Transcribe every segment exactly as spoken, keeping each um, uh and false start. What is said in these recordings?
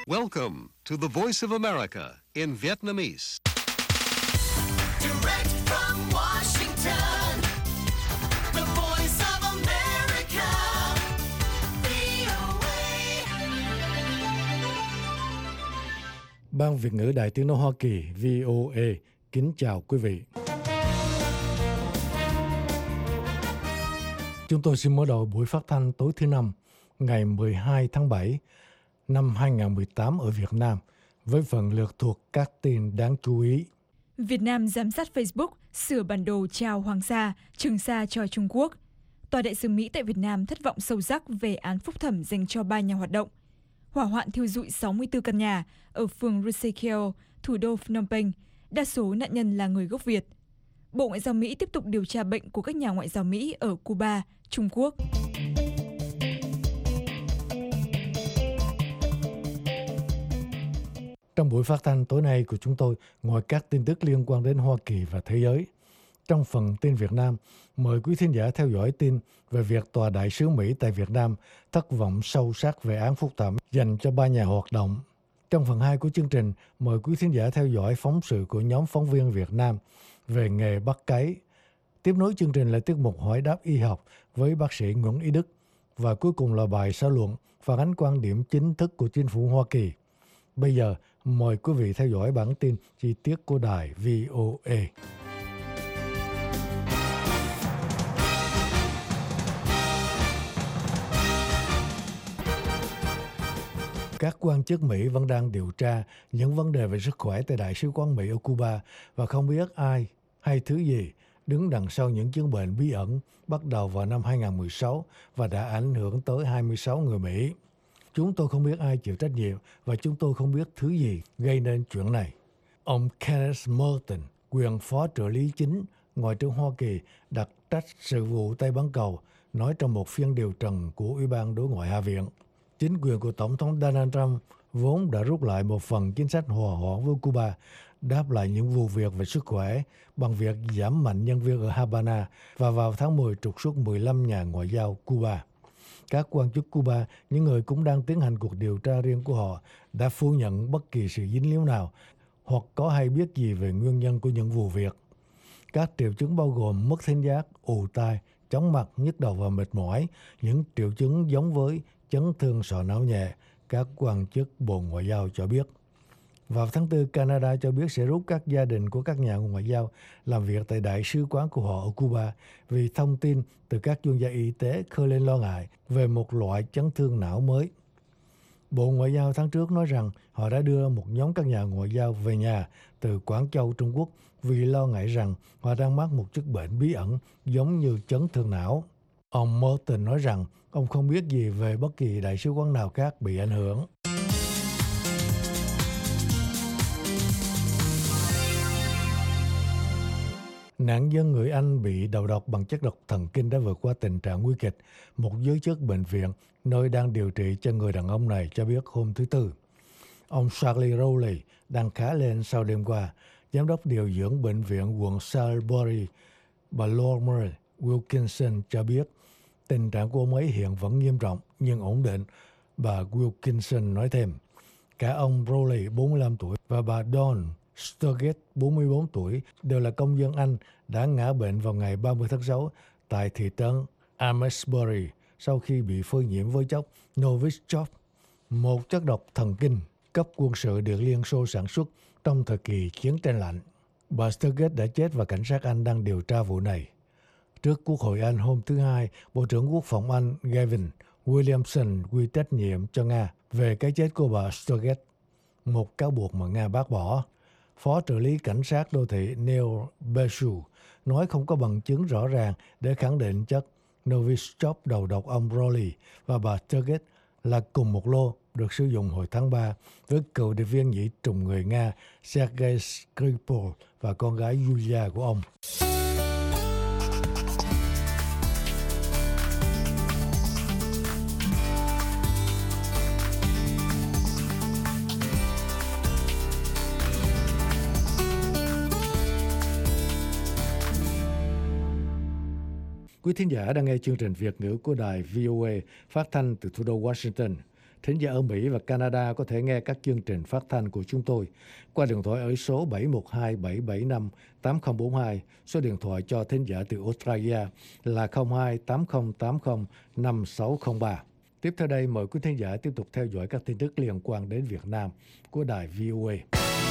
Welcome to the Voice of America in Vietnamese. Direct from Washington, the Voice of America, vê o a. Ban Việt ngữ Đài Tiếng nói Hoa Kỳ vê o a kính chào quý vị. Chúng tôi xin mở đầu buổi phát thanh tối thứ Năm, ngày mười hai tháng bảy năm hai nghìn không trăm mười tám ở Việt Nam, với phần lượt thuộc các tin đáng chú ý. Việt Nam giám sát Facebook sửa bản đồ trao Hoàng Sa, Trường Sa cho Trung Quốc. Tòa đại sứ Mỹ tại Việt Nam thất vọng sâu sắc về án phúc thẩm dành cho ba nhà hoạt động. Hỏa hoạn thiêu rụi sáu mươi tư căn nhà ở phường Rusikeo, thủ đô Phnom Penh. Đa số nạn nhân là người gốc Việt. Bộ Ngoại giao Mỹ tiếp tục điều tra bệnh của các nhà ngoại giao Mỹ ở Cuba, Trung Quốc. Trong buổi phát thanh tối nay của chúng tôi, ngoài các tin tức liên quan đến Hoa Kỳ và thế giới, trong phần tin Việt Nam, mời quý thính giả theo dõi tin về việc Tòa đại sứ Mỹ tại Việt Nam thất vọng sâu sắc về án phúc thẩm dành cho ba nhà hoạt động. Trong phần hai của chương trình, mời quý thính giả theo dõi phóng sự của nhóm phóng viên Việt Nam về nghề bắt cáy. Tiếp nối chương trình là tiết mục hỏi đáp y học với bác sĩ Nguyễn Ý Đức. Và cuối cùng là bài xã luận phản ánh quan điểm chính thức của chính phủ Hoa Kỳ. Bây giờ, mời quý vị theo dõi bản tin chi tiết của đài vê o a. Các quan chức Mỹ vẫn đang điều tra những vấn đề về sức khỏe tại Đại sứ quán Mỹ ở Cuba và không biết ai hay thứ gì đứng đằng sau những chứng bệnh bí ẩn bắt đầu vào năm hai nghìn không trăm mười sáu và đã ảnh hưởng tới hai mươi sáu người Mỹ. Chúng tôi không biết ai chịu trách nhiệm và chúng tôi không biết thứ gì gây nên chuyện này. Ông Kenneth Merton, quyền phó trợ lý chính Ngoại trưởng Hoa Kỳ đặc trách sự vụ Tây Bán Cầu, nói trong một phiên điều trần của Ủy ban Đối ngoại Hạ viện. Chính quyền của Tổng thống Donald Trump vốn đã rút lại một phần chính sách hòa hoãn với Cuba, đáp lại những vụ việc về sức khỏe bằng việc giảm mạnh nhân viên ở Havana và vào tháng mười trục xuất mười lăm nhà ngoại giao Cuba. Các quan chức Cuba, những người cũng đang tiến hành cuộc điều tra riêng của họ, đã phủ nhận bất kỳ sự dính líu nào hoặc có hay biết gì về nguyên nhân của những vụ việc. Các triệu chứng bao gồm mất thính giác, ù tai, chóng mặt, nhức đầu và mệt mỏi, những triệu chứng giống với chấn thương sọ não nhẹ, các quan chức Bộ Ngoại giao cho biết. Vào tháng tư, Canada cho biết sẽ rút các gia đình của các nhà ngoại giao làm việc tại đại sứ quán của họ ở Cuba vì thông tin từ các chuyên gia y tế khơi lên lo ngại về một loại chấn thương não mới. Bộ Ngoại giao tháng trước nói rằng họ đã đưa một nhóm các nhà ngoại giao về nhà từ Quảng Châu, Trung Quốc vì lo ngại rằng họ đang mắc một chứng bệnh bí ẩn giống như chấn thương não. Ông Morton nói rằng ông không biết gì về bất kỳ đại sứ quán nào khác bị ảnh hưởng. Nạn nhân người Anh bị đầu độc bằng chất độc thần kinh đã vượt qua tình trạng nguy kịch. Một giới chức bệnh viện nơi đang điều trị cho người đàn ông này cho biết hôm thứ Tư. Ông Charlie Rowley đang khá lên sau đêm qua. Giám đốc điều dưỡng bệnh viện quận Salisbury, bà Lorimer Wilkinson cho biết tình trạng của ông ấy hiện vẫn nghiêm trọng nhưng ổn định. Bà Wilkinson nói thêm, cả ông Rowley bốn mươi lăm tuổi và bà Dawn Sturgess bốn mươi bốn tuổi đều là công dân Anh đã ngã bệnh vào ngày ba mươi tháng sáu tại thị trấn Amesbury sau khi bị phơi nhiễm với chất Novichok, một chất độc thần kinh cấp quân sự được Liên Xô sản xuất trong thời kỳ chiến tranh lạnh. Bà Sturgess đã chết và cảnh sát Anh đang điều tra vụ này. Trước Quốc hội Anh hôm thứ Hai, Bộ trưởng Quốc phòng Anh Gavin Williamson quy trách nhiệm cho Nga về cái chết của bà Sturgess, một cáo buộc mà Nga bác bỏ. Phó trợ lý cảnh sát đô thị Neil Basu nói không có bằng chứng rõ ràng để khẳng định chất Novichok đầu độc ông Rowley và bà Sturgess là cùng một lô được sử dụng hồi tháng ba với cựu điệp viên nhảy trùng người Nga Sergei Skripal và con gái Yulia của ông. Quý thính giả đang nghe chương trình Việt ngữ của đài vê o a phát thanh từ thủ đô Washington. Thính giả ở Mỹ và Canada có thể nghe các chương trình phát thanh của chúng tôi qua điện thoại ở số bảy một hai bảy bảy năm tám không bốn hai. Số điện thoại cho thính giả từ Australia là không hai tám không tám không năm sáu không ba. Tiếp theo đây, mời quý thính giả tiếp tục theo dõi các tin tức liên quan đến Việt Nam của đài vê o a.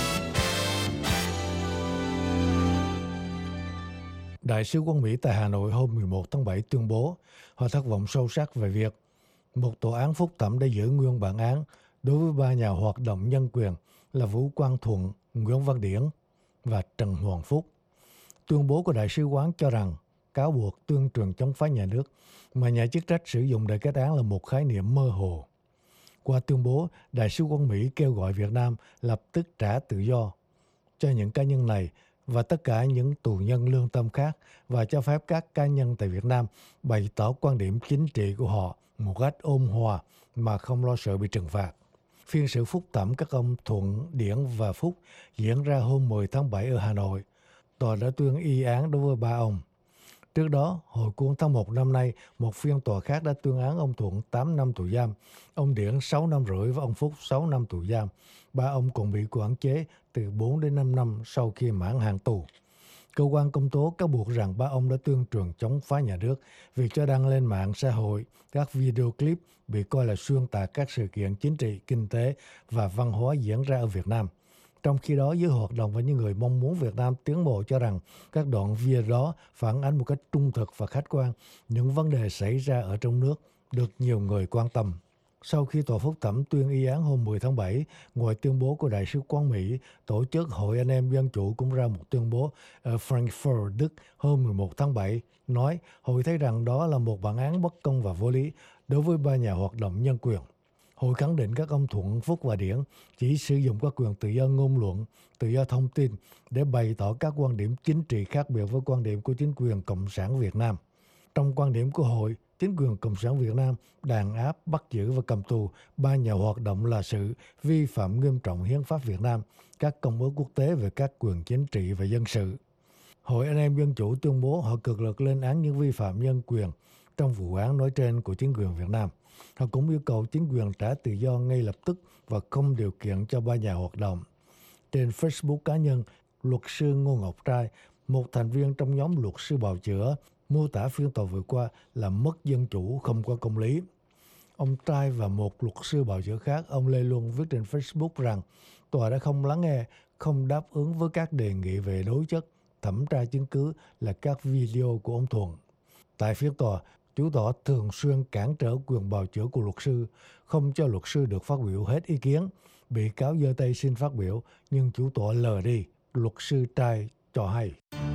Đại sứ quán Mỹ tại Hà Nội hôm mười một tháng bảy tuyên bố họ thất vọng sâu sắc về việc một tòa án phúc thẩm đã giữ nguyên bản án đối với ba nhà hoạt động nhân quyền là Vũ Quang Thuận, Nguyễn Văn Điển và Trần Hoàng Phúc. Tuyên bố của đại sứ quán cho rằng cáo buộc tuyên truyền chống phá nhà nước mà nhà chức trách sử dụng để kết án là một khái niệm mơ hồ. Qua tuyên bố, đại sứ quán Mỹ kêu gọi Việt Nam lập tức trả tự do cho những cá nhân này và tất cả những tù nhân lương tâm khác và cho phép các cá nhân tại Việt Nam bày tỏ quan điểm chính trị của họ một cách ôn hòa mà không lo sợ bị trừng phạt. Phiên xử phúc thẩm các ông Thuận, Điển và Phúc diễn ra hôm mười tháng bảy ở Hà Nội. Tòa đã tuyên y án đối với ba ông. Trước đó, hồi cuối tháng một năm nay, một phiên tòa khác đã tuyên án ông Thuận tám năm tù giam, ông Điển sáu năm rưỡi và ông Phúc sáu năm tù giam. Ba ông còn bị quản chế từ bốn đến năm năm sau khi mãn hạn tù. Cơ quan công tố cáo buộc rằng ba ông đã tuyên truyền chống phá nhà nước vì cho đăng lên mạng xã hội các video clip bị coi là xuyên tạc các sự kiện chính trị, kinh tế và văn hóa diễn ra ở Việt Nam. Trong khi đó, giới hoạt động và những người mong muốn Việt Nam tiến bộ cho rằng các đoạn video đó phản ánh một cách trung thực và khách quan những vấn đề xảy ra ở trong nước được nhiều người quan tâm. Sau khi tòa phúc thẩm tuyên y án hôm mười tháng bảy, ngoài tuyên bố của Đại sứ quán Mỹ, tổ chức Hội Anh em Dân Chủ cũng ra một tuyên bố ở Frankfurt, Đức hôm mười một tháng bảy, nói Hội thấy rằng đó là một bản án bất công và vô lý đối với ba nhà hoạt động nhân quyền. Hội khẳng định các ông Thuận, Phúc và Điển chỉ sử dụng các quyền tự do ngôn luận, tự do thông tin để bày tỏ các quan điểm chính trị khác biệt với quan điểm của chính quyền Cộng sản Việt Nam. Trong quan điểm của Hội, chính quyền Cộng sản Việt Nam đàn áp, bắt giữ và cầm tù ba nhà hoạt động là sự vi phạm nghiêm trọng hiến pháp Việt Nam, các công ước quốc tế về các quyền chính trị và dân sự. Hội Anh em Dân Chủ tuyên bố họ cực lực lên án những vi phạm nhân quyền trong vụ án nói trên của chính quyền Việt Nam. Họ cũng yêu cầu chính quyền trả tự do ngay lập tức và không điều kiện cho ba nhà hoạt động. Trên Facebook cá nhân, luật sư Ngô Ngọc Trai, một thành viên trong nhóm luật sư bào chữa, mô tả phiên tòa vừa qua là mất dân chủ, không có công lý. Ông Trai và một luật sư bào chữa khác, ông Lê Luân, viết trên Facebook rằng tòa đã không lắng nghe, không đáp ứng với các đề nghị về đối chất, thẩm tra chứng cứ là các video của ông Thuận. Tại phiên tòa, chủ tọa thường xuyên cản trở quyền bào chữa của luật sư, không cho luật sư được phát biểu hết ý kiến. Bị cáo giơ tay xin phát biểu, nhưng chủ tọa lờ đi, luật sư Trai cho hay.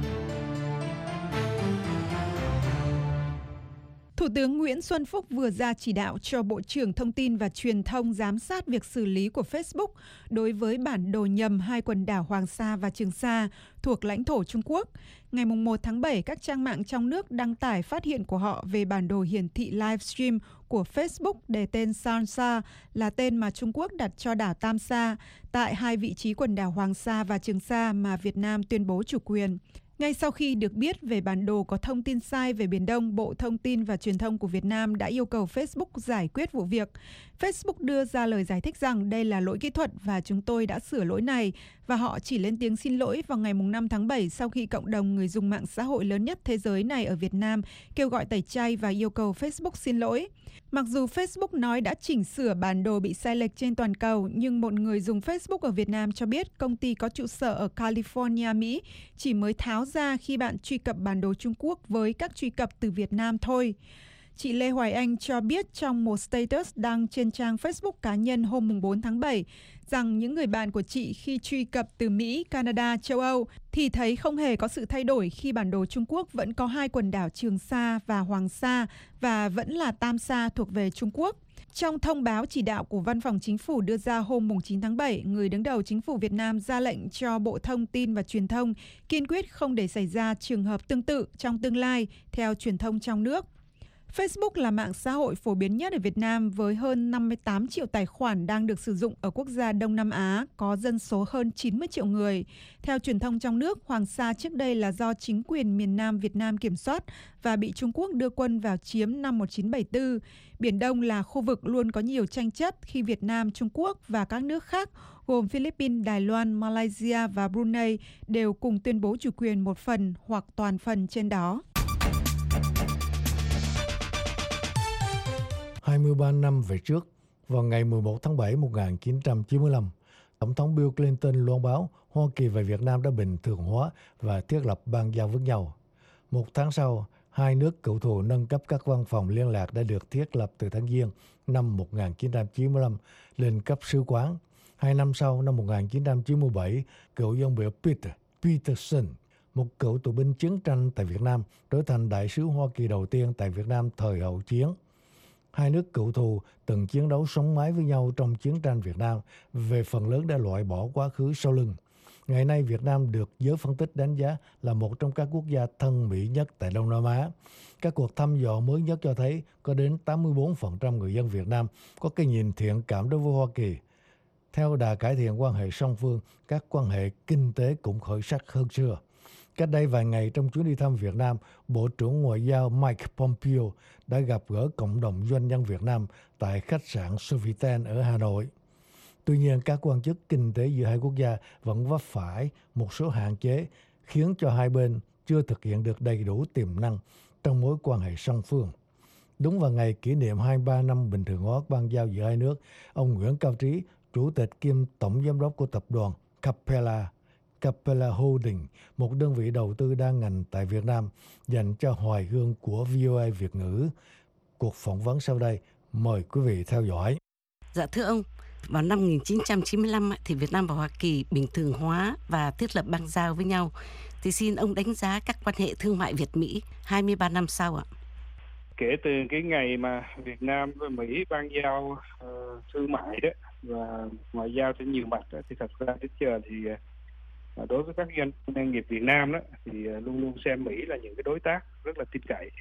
Thủ tướng Nguyễn Xuân Phúc vừa ra chỉ đạo cho Bộ trưởng Thông tin và Truyền thông giám sát việc xử lý của Facebook đối với bản đồ nhầm hai quần đảo Hoàng Sa và Trường Sa thuộc lãnh thổ Trung Quốc. Ngày một tháng bảy, các trang mạng trong nước đăng tải phát hiện của họ về bản đồ hiển thị livestream của Facebook đề tên Sansa là tên mà Trung Quốc đặt cho đảo Tam Sa tại hai vị trí quần đảo Hoàng Sa và Trường Sa mà Việt Nam tuyên bố chủ quyền. Ngay sau khi được biết về bản đồ có thông tin sai về Biển Đông, Bộ Thông tin và Truyền thông của Việt Nam đã yêu cầu Facebook giải quyết vụ việc. Facebook đưa ra lời giải thích rằng đây là lỗi kỹ thuật và chúng tôi đã sửa lỗi này, và họ chỉ lên tiếng xin lỗi vào ngày năm tháng bảy sau khi cộng đồng người dùng mạng xã hội lớn nhất thế giới này ở Việt Nam kêu gọi tẩy chay và yêu cầu Facebook xin lỗi. Mặc dù Facebook nói đã chỉnh sửa bản đồ bị sai lệch trên toàn cầu, nhưng một người dùng Facebook ở Việt Nam cho biết công ty có trụ sở ở California, Mỹ chỉ mới tháo ra khi bạn truy cập bản đồ Trung Quốc với các truy cập từ Việt Nam thôi. Chị Lê Hoài Anh cho biết trong một status đăng trên trang Facebook cá nhân hôm bốn tháng bảy rằng những người bạn của chị khi truy cập từ Mỹ, Canada, châu Âu thì thấy không hề có sự thay đổi khi bản đồ Trung Quốc vẫn có hai quần đảo Trường Sa và Hoàng Sa và vẫn là Tam Sa thuộc về Trung Quốc. Trong thông báo chỉ đạo của Văn phòng Chính phủ đưa ra hôm chín tháng bảy, người đứng đầu Chính phủ Việt Nam ra lệnh cho Bộ Thông tin và Truyền thông kiên quyết không để xảy ra trường hợp tương tự trong tương lai, theo truyền thông trong nước. Facebook là mạng xã hội phổ biến nhất ở Việt Nam với hơn năm mươi tám triệu tài khoản đang được sử dụng ở quốc gia Đông Nam Á, có dân số hơn chín mươi triệu người. Theo truyền thông trong nước, Hoàng Sa trước đây là do chính quyền miền Nam Việt Nam kiểm soát và bị Trung Quốc đưa quân vào chiếm năm một nghìn chín trăm bảy mươi tư. Biển Đông là khu vực luôn có nhiều tranh chấp khi Việt Nam, Trung Quốc và các nước khác gồm Philippines, Đài Loan, Malaysia và Brunei đều cùng tuyên bố chủ quyền một phần hoặc toàn phần trên đó. hai mươi ba năm về trước, vào ngày mười một tháng bảy năm một nghìn chín trăm chín mươi lăm, Tổng thống Bill Clinton loan báo Hoa Kỳ và Việt Nam đã bình thường hóa và thiết lập bang giao với nhau. Một tháng sau, hai nước cựu thù nâng cấp các văn phòng liên lạc đã được thiết lập từ tháng Giêng năm một nghìn chín trăm chín mươi lăm lên cấp sứ quán. Hai năm sau, năm một nghìn chín trăm chín mươi bảy, cựu dân biểu Peter Peterson, một cựu tù binh chiến tranh tại Việt Nam, trở thành đại sứ Hoa Kỳ đầu tiên tại Việt Nam thời hậu chiến. Hai nước cựu thù từng chiến đấu sống mái với nhau trong chiến tranh Việt Nam, về phần lớn đã loại bỏ quá khứ sau lưng. Ngày nay, Việt Nam được giới phân tích đánh giá là một trong các quốc gia thân Mỹ nhất tại Đông Nam Á. Các cuộc thăm dò mới nhất cho thấy có đến tám mươi bốn phần trăm người dân Việt Nam có cái nhìn thiện cảm đối với Hoa Kỳ. Theo đà cải thiện quan hệ song phương, các quan hệ kinh tế cũng khởi sắc hơn xưa. Cách đây vài ngày, trong chuyến đi thăm Việt Nam, Bộ trưởng Ngoại giao Mike Pompeo đã gặp gỡ cộng đồng doanh nhân Việt Nam tại khách sạn Sofitel ở Hà Nội. Tuy nhiên, các quan chức kinh tế giữa hai quốc gia vẫn vấp phải một số hạn chế khiến cho hai bên chưa thực hiện được đầy đủ tiềm năng trong mối quan hệ song phương. Đúng vào ngày kỷ niệm hai mươi ba năm bình thường hóa bang giao giữa hai nước, ông Nguyễn Cao Trí, Chủ tịch kiêm Tổng Giám đốc của tập đoàn Capella, Capella Holding, một đơn vị đầu tư đa ngành tại Việt Nam, dành cho Hoài Hương của vê o a Việt ngữ. Cuộc phỏng vấn sau đây, mời quý vị theo dõi. Dạ thưa ông, vào năm một nghìn chín trăm chín mươi lăm thì Việt Nam và Hoa Kỳ bình thường hóa và thiết lập bang giao với nhau. Thì xin ông đánh giá các quan hệ thương mại Việt-Mỹ hai mươi ba năm sau ạ. Kể từ cái ngày mà Việt Nam và Mỹ bang giao uh, thương mại đó và ngoại giao trên nhiều mặt đó, thì thật ra đến giờ thì uh, đối với các doanh nghiệp Việt Nam đó thì uh, luôn luôn xem Mỹ là những cái đối tác rất là tin cậy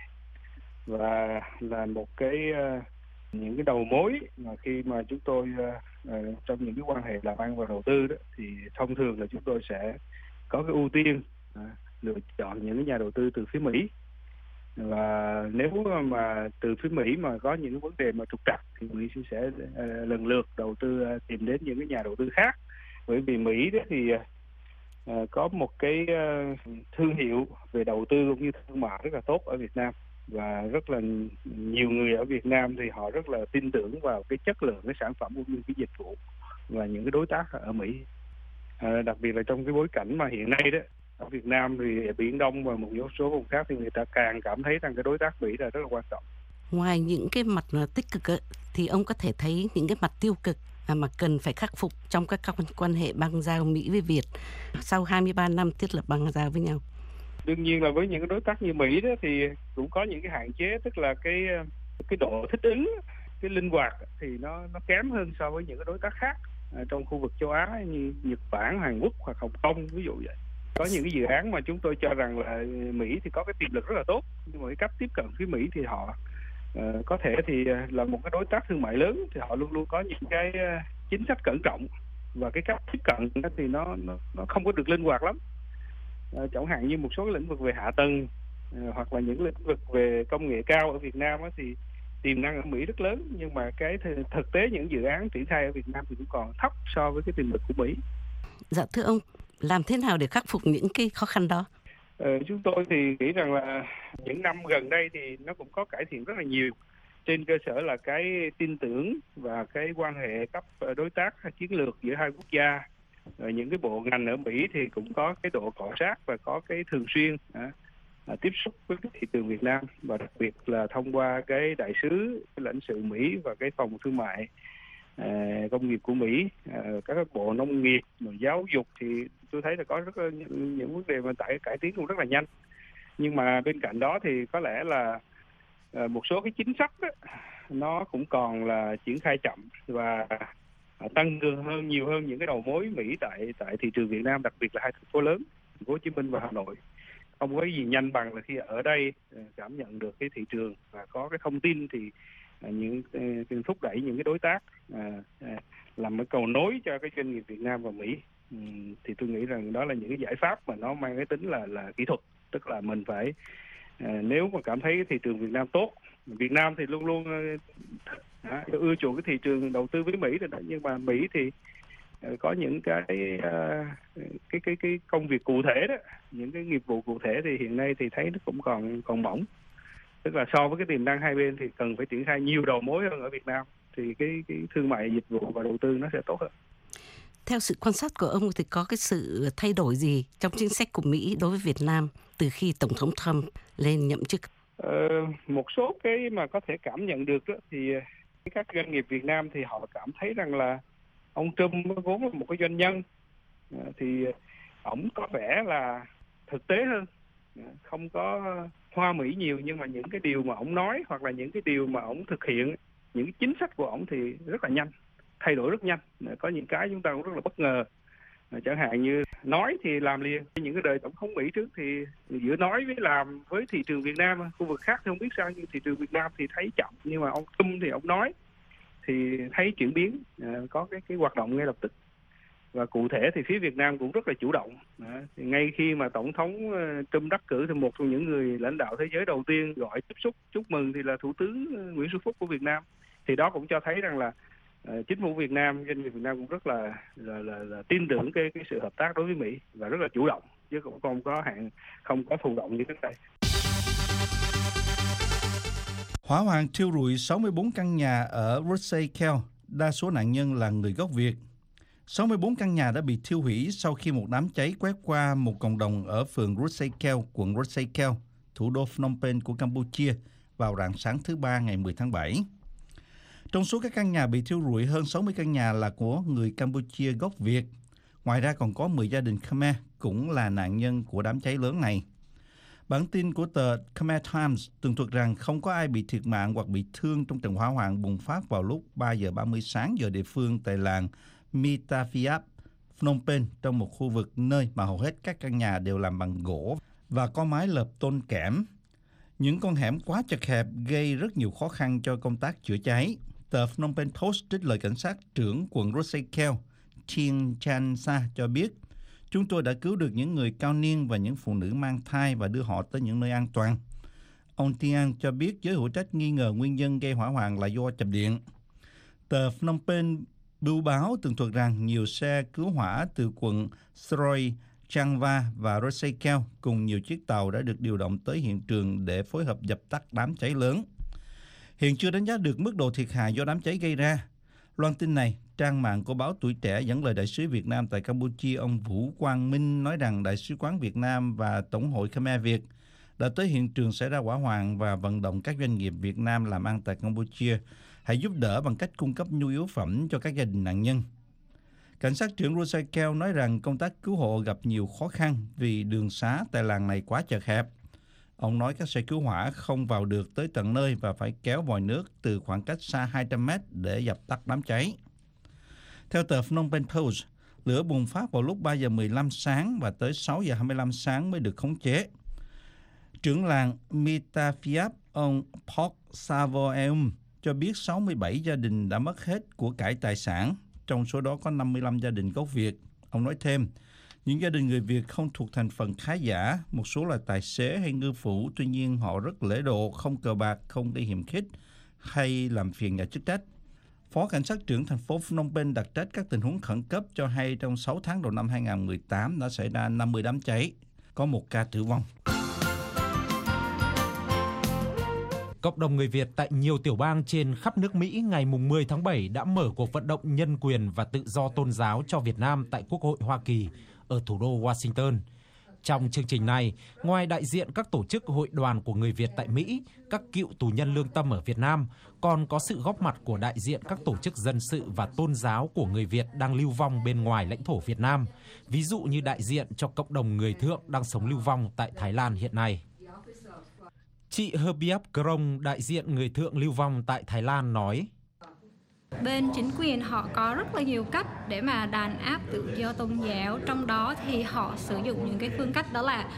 và là một cái uh, những cái đầu mối mà khi mà chúng tôi uh, uh, trong những cái quan hệ làm ăn và đầu tư đó thì thông thường là chúng tôi sẽ có cái ưu tiên uh, lựa chọn những cái nhà đầu tư từ phía Mỹ. Và nếu mà từ phía Mỹ mà có những vấn đề mà trục trặc thì Mỹ sẽ uh, lần lượt đầu tư uh, tìm đến những cái nhà đầu tư khác, bởi vì Mỹ đó thì uh, có một cái uh, thương hiệu về đầu tư cũng như thương mại rất là tốt ở Việt Nam, và rất là nhiều người ở Việt Nam thì họ rất là tin tưởng vào cái chất lượng cái sản phẩm cũng như cái dịch vụ và những cái đối tác ở Mỹ. Uh, đặc biệt là trong cái bối cảnh mà hiện nay đó ở Việt Nam thì Biển Đông và một số vùng khác thì người ta càng cảm thấy rằng cái đối tác Mỹ là rất là quan trọng. Ngoài những cái mặt tích cực ấy, thì ông có thể thấy những cái mặt tiêu cực mà cần phải khắc phục trong các quan hệ bang giao Mỹ với Việt sau hai mươi ba năm thiết lập bang giao với nhau. Đương nhiên là với những cái đối tác như Mỹ đó thì cũng có những cái hạn chế, tức là cái cái độ thích ứng, cái linh hoạt thì nó nó kém hơn so với những cái đối tác khác trong khu vực châu Á như Nhật Bản, Hàn Quốc hoặc Hồng Kông ví dụ vậy. Có những cái dự án mà chúng tôi cho rằng là Mỹ thì có cái tiềm lực rất là tốt, nhưng mà cái cách tiếp cận phía Mỹ thì họ uh, có thể thì là một cái đối tác thương mại lớn thì họ luôn luôn có những cái uh, chính sách cẩn trọng, và cái cách tiếp cận thì nó nó, nó không có được linh hoạt lắm. Uh, chẳng hạn như một số cái lĩnh vực về hạ tầng uh, hoặc là những lĩnh vực về công nghệ cao ở Việt Nam á, thì tiềm năng ở Mỹ rất lớn, nhưng mà cái th- thực tế những dự án triển khai ở Việt Nam thì cũng còn thấp so với cái tiềm lực của Mỹ. Dạ thưa ông, làm thế nào để khắc phục những cái khó khăn đó? Ờ, chúng tôi thì nghĩ rằng là những năm gần đây thì nó cũng có cải thiện rất là nhiều, trên cơ sở là cái tin tưởng và cái quan hệ cấp đối tác chiến lược giữa hai quốc gia. Rồi những cái bộ ngành ở Mỹ thì cũng có cái độ cọ sát và có cái thường xuyên à, à, tiếp xúc với cái thị trường Việt Nam, và đặc biệt là thông qua cái đại sứ, cái lãnh sự Mỹ và cái phòng thương mại à, công nghiệp của Mỹ, à, các bộ nông nghiệp, giáo dục thì tôi thấy là có rất là những, những vấn đề mà tại cải tiến cũng rất là nhanh. Nhưng mà bên cạnh đó thì có lẽ là à, một số cái chính sách đó, nó cũng còn là triển khai chậm và à, tăng cường hơn nhiều hơn những cái đầu mối Mỹ tại tại thị trường Việt Nam, đặc biệt là hai thành phố lớn, thành phố Hồ Chí Minh và Hà Nội. không có gì nhanh bằng là khi ở đây cảm nhận được cái thị trường và có cái thông tin thì những uh, thúc đẩy những cái đối tác uh, uh, làm cái cầu nối cho cái doanh nghiệp Việt Nam và Mỹ. Um, thì tôi nghĩ rằng đó là những cái giải pháp mà nó mang cái tính là là kỹ thuật, tức là mình phải uh, nếu mà cảm thấy cái thị trường Việt Nam tốt, Việt Nam thì luôn luôn uh, uh, ưa chuộng cái thị trường đầu tư với Mỹ rồi đó, nhưng mà Mỹ thì uh, có những cái uh, cái cái cái công việc cụ thể đó, những cái nghiệp vụ cụ thể thì hiện nay thì thấy nó cũng còn còn mỏng. Tức là so với cái tiềm năng hai bên thì cần phải triển khai nhiều đầu mối hơn ở Việt Nam thì cái cái thương mại dịch vụ và đầu tư nó sẽ tốt hơn. Theo sự quan sát của ông thì có cái sự thay đổi gì trong chính sách của Mỹ đối với Việt Nam từ khi Tổng thống Trump lên nhậm chức? Ờ, một số cái mà có thể cảm nhận được đó, thì các doanh nghiệp Việt Nam thì họ cảm thấy rằng là ông Trump vốn là một cái doanh nhân, thì ổng có vẻ là thực tế hơn, không có hoa mỹ nhiều, nhưng mà những cái điều mà ổng nói hoặc là những cái điều mà ổng thực hiện, những cái chính sách của ổng thì rất là nhanh, thay đổi rất nhanh. Có những cái chúng ta cũng rất là bất ngờ, chẳng hạn như nói thì làm liền. Những cái đời tổng thống Mỹ trước thì giữa nói với làm với thị trường Việt Nam, khu vực khác thì không biết sao, nhưng thị trường Việt Nam thì thấy chậm, nhưng mà ông Trump thì ông nói thì thấy chuyển biến, có cái cái hoạt động ngay lập tức. Và cụ thể thì phía Việt Nam cũng rất là chủ động. À, thì ngay khi mà Tổng thống Trump đắc cử thì một trong những người lãnh đạo thế giới đầu tiên gọi tiếp xúc chúc mừng thì là Thủ tướng Nguyễn Xuân Phúc của Việt Nam. Thì đó cũng cho thấy rằng là uh, chính phủ Việt Nam, doanh nghiệp Việt Nam cũng rất là là, là, là tin tưởng cái cái sự hợp tác đối với Mỹ và rất là chủ động, chứ cũng không có hạn không có thụ động như trước đây. Hỏa hoạn thiêu rụi sáu mươi tư căn nhà ở Rothschild, đa số nạn nhân là người gốc Việt. sáu mươi tư căn nhà đã bị thiêu hủy sau khi một đám cháy quét qua một cộng đồng ở phường Rothschild, quận Rothschild, thủ đô Phnom Penh của Campuchia vào rạng sáng thứ Ba ngày mười tháng bảy. Trong số các căn nhà bị thiêu rụi, hơn sáu mươi căn nhà là của người Campuchia gốc Việt. Ngoài ra còn có mười gia đình Khmer cũng là nạn nhân của đám cháy lớn này. Bản tin của tờ Khmer Times tường thuật rằng không có ai bị thiệt mạng hoặc bị thương trong trận hỏa hoạn bùng phát vào lúc ba giờ ba mươi sáng giờ địa phương tại làng Mitafiap, Phnom Penh, trong một khu vực nơi mà hầu hết các căn nhà đều làm bằng gỗ và có mái lợp tôn kẽm. Những con hẻm quá chật hẹp gây rất nhiều khó khăn cho công tác chữa cháy. Tờ Phnom Penh Post trích lời cảnh sát trưởng quận Rothschild, Chien Chan Sa cho biết, chúng tôi đã cứu được những người cao niên và những phụ nữ mang thai và đưa họ tới những nơi an toàn. Ông Tian cho biết giới hữu trách nghi ngờ nguyên nhân gây hỏa hoạn là do chập điện. Tờ Phnom Penh bưu báo tường thuật rằng nhiều xe cứu hỏa từ quận Sroi, Changva và Rothschild cùng nhiều chiếc tàu đã được điều động tới hiện trường để phối hợp dập tắt đám cháy lớn. Hiện chưa đánh giá được mức độ thiệt hại do đám cháy gây ra. Loan tin này, trang mạng của báo Tuổi Trẻ dẫn lời đại sứ Việt Nam tại Campuchia ông Vũ Quang Minh nói rằng Đại sứ quán Việt Nam và Tổng hội Khmer Việt đã tới hiện trường xảy ra hỏa hoạn và vận động các doanh nghiệp Việt Nam làm ăn tại Campuchia hãy giúp đỡ bằng cách cung cấp nhu yếu phẩm cho các gia đình nạn nhân. Cảnh sát trưởng Rothschild nói rằng công tác cứu hộ gặp nhiều khó khăn vì đường xá tại làng này quá chật hẹp. Ông nói các xe cứu hỏa không vào được tới tận nơi và phải kéo vòi nước từ khoảng cách xa hai trăm mét để dập tắt đám cháy. Theo tờ Phnom Penh Post, lửa bùng phát vào lúc ba giờ mười lăm sáng và tới sáu giờ hai mươi lăm sáng mới được khống chế. Trưởng làng Mitafiap, ông Pok Savoeum, cho biết sáu mươi bảy gia đình đã mất hết của cải tài sản, trong số đó có năm mươi lăm gia đình gốc Việt. Ông nói thêm, những gia đình người Việt không thuộc thành phần khá giả, một số là tài xế hay ngư phủ, tuy nhiên họ rất lễ độ, không cờ bạc, không gây hiềm khích hay làm phiền nhà chức trách. Phó cảnh sát trưởng thành phố Phnom Penh đặc trách các tình huống khẩn cấp cho hay trong sáu tháng đầu năm hai không một tám đã xảy ra năm mươi đám cháy, có một ca tử vong. Cộng đồng người Việt tại nhiều tiểu bang trên khắp nước Mỹ ngày mười tháng bảy đã mở cuộc vận động nhân quyền và tự do tôn giáo cho Việt Nam tại Quốc hội Hoa Kỳ ở thủ đô Washington. Trong chương trình này, ngoài đại diện các tổ chức hội đoàn của người Việt tại Mỹ, các cựu tù nhân lương tâm ở Việt Nam, còn có sự góp mặt của đại diện các tổ chức dân sự và tôn giáo của người Việt đang lưu vong bên ngoài lãnh thổ Việt Nam, ví dụ như đại diện cho cộng đồng người Thượng đang sống lưu vong tại Thái Lan hiện nay. Chị Herbiap Krong, đại diện người Thượng lưu vong tại Thái Lan nói, bên chính quyền họ có rất là nhiều cách để mà đàn áp tự do tôn giáo, trong đó thì họ sử dụng những cái phương cách đó là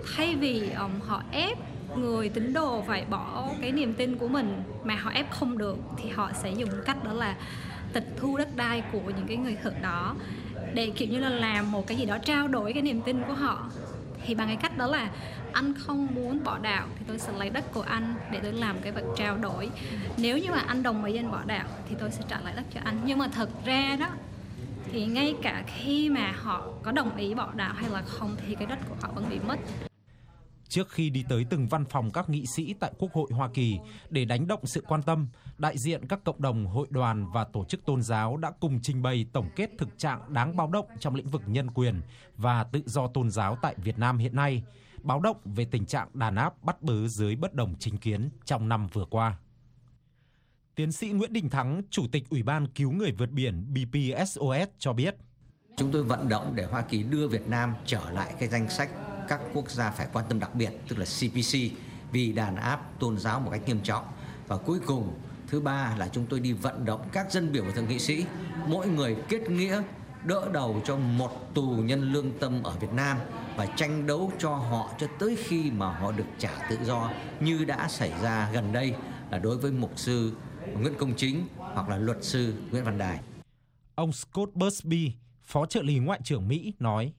thay vì um, họ ép người tín đồ phải bỏ cái niềm tin của mình mà họ ép không được, thì họ sẽ dùng cách đó là tịch thu đất đai của những cái người thợ đó để kiểu như là làm một cái gì đó trao đổi cái niềm tin của họ. Thì bằng cái cách đó là anh không muốn bỏ đạo thì tôi sẽ lấy đất của anh để tôi làm cái vật trao đổi. Nếu như mà anh đồng ý anh bỏ đạo thì tôi sẽ trả lại đất cho anh. Nhưng mà thật ra đó thì ngay cả khi mà họ có đồng ý bỏ đạo hay là không thì cái đất của họ vẫn bị mất. Trước khi đi tới từng văn phòng các nghị sĩ tại Quốc hội Hoa Kỳ để đánh động sự quan tâm, đại diện các cộng đồng, hội đoàn và tổ chức tôn giáo đã cùng trình bày tổng kết thực trạng đáng báo động trong lĩnh vực nhân quyền và tự do tôn giáo tại Việt Nam hiện nay, báo động về tình trạng đàn áp bắt bớ giới bất đồng chính kiến trong năm vừa qua. Tiến sĩ Nguyễn Đình Thắng, Chủ tịch Ủy ban Cứu người vượt biển B P S O S cho biết. Chúng tôi vận động để Hoa Kỳ đưa Việt Nam trở lại cái danh sách các quốc gia phải quan tâm đặc biệt, tức là C P C, vì đàn áp tôn giáo một cách nghiêm trọng. Và cuối cùng, thứ ba là chúng tôi đi vận động các dân biểu và thượng nghị sĩ, mỗi người kết nghĩa đỡ đầu cho một tù nhân lương tâm ở Việt Nam và tranh đấu cho họ cho tới khi mà họ được trả tự do, như đã xảy ra gần đây là đối với mục sư Nguyễn Công Chính hoặc là luật sư Nguyễn Văn Đài. Ông Scott Busby, Phó trợ lý Ngoại trưởng Mỹ nói.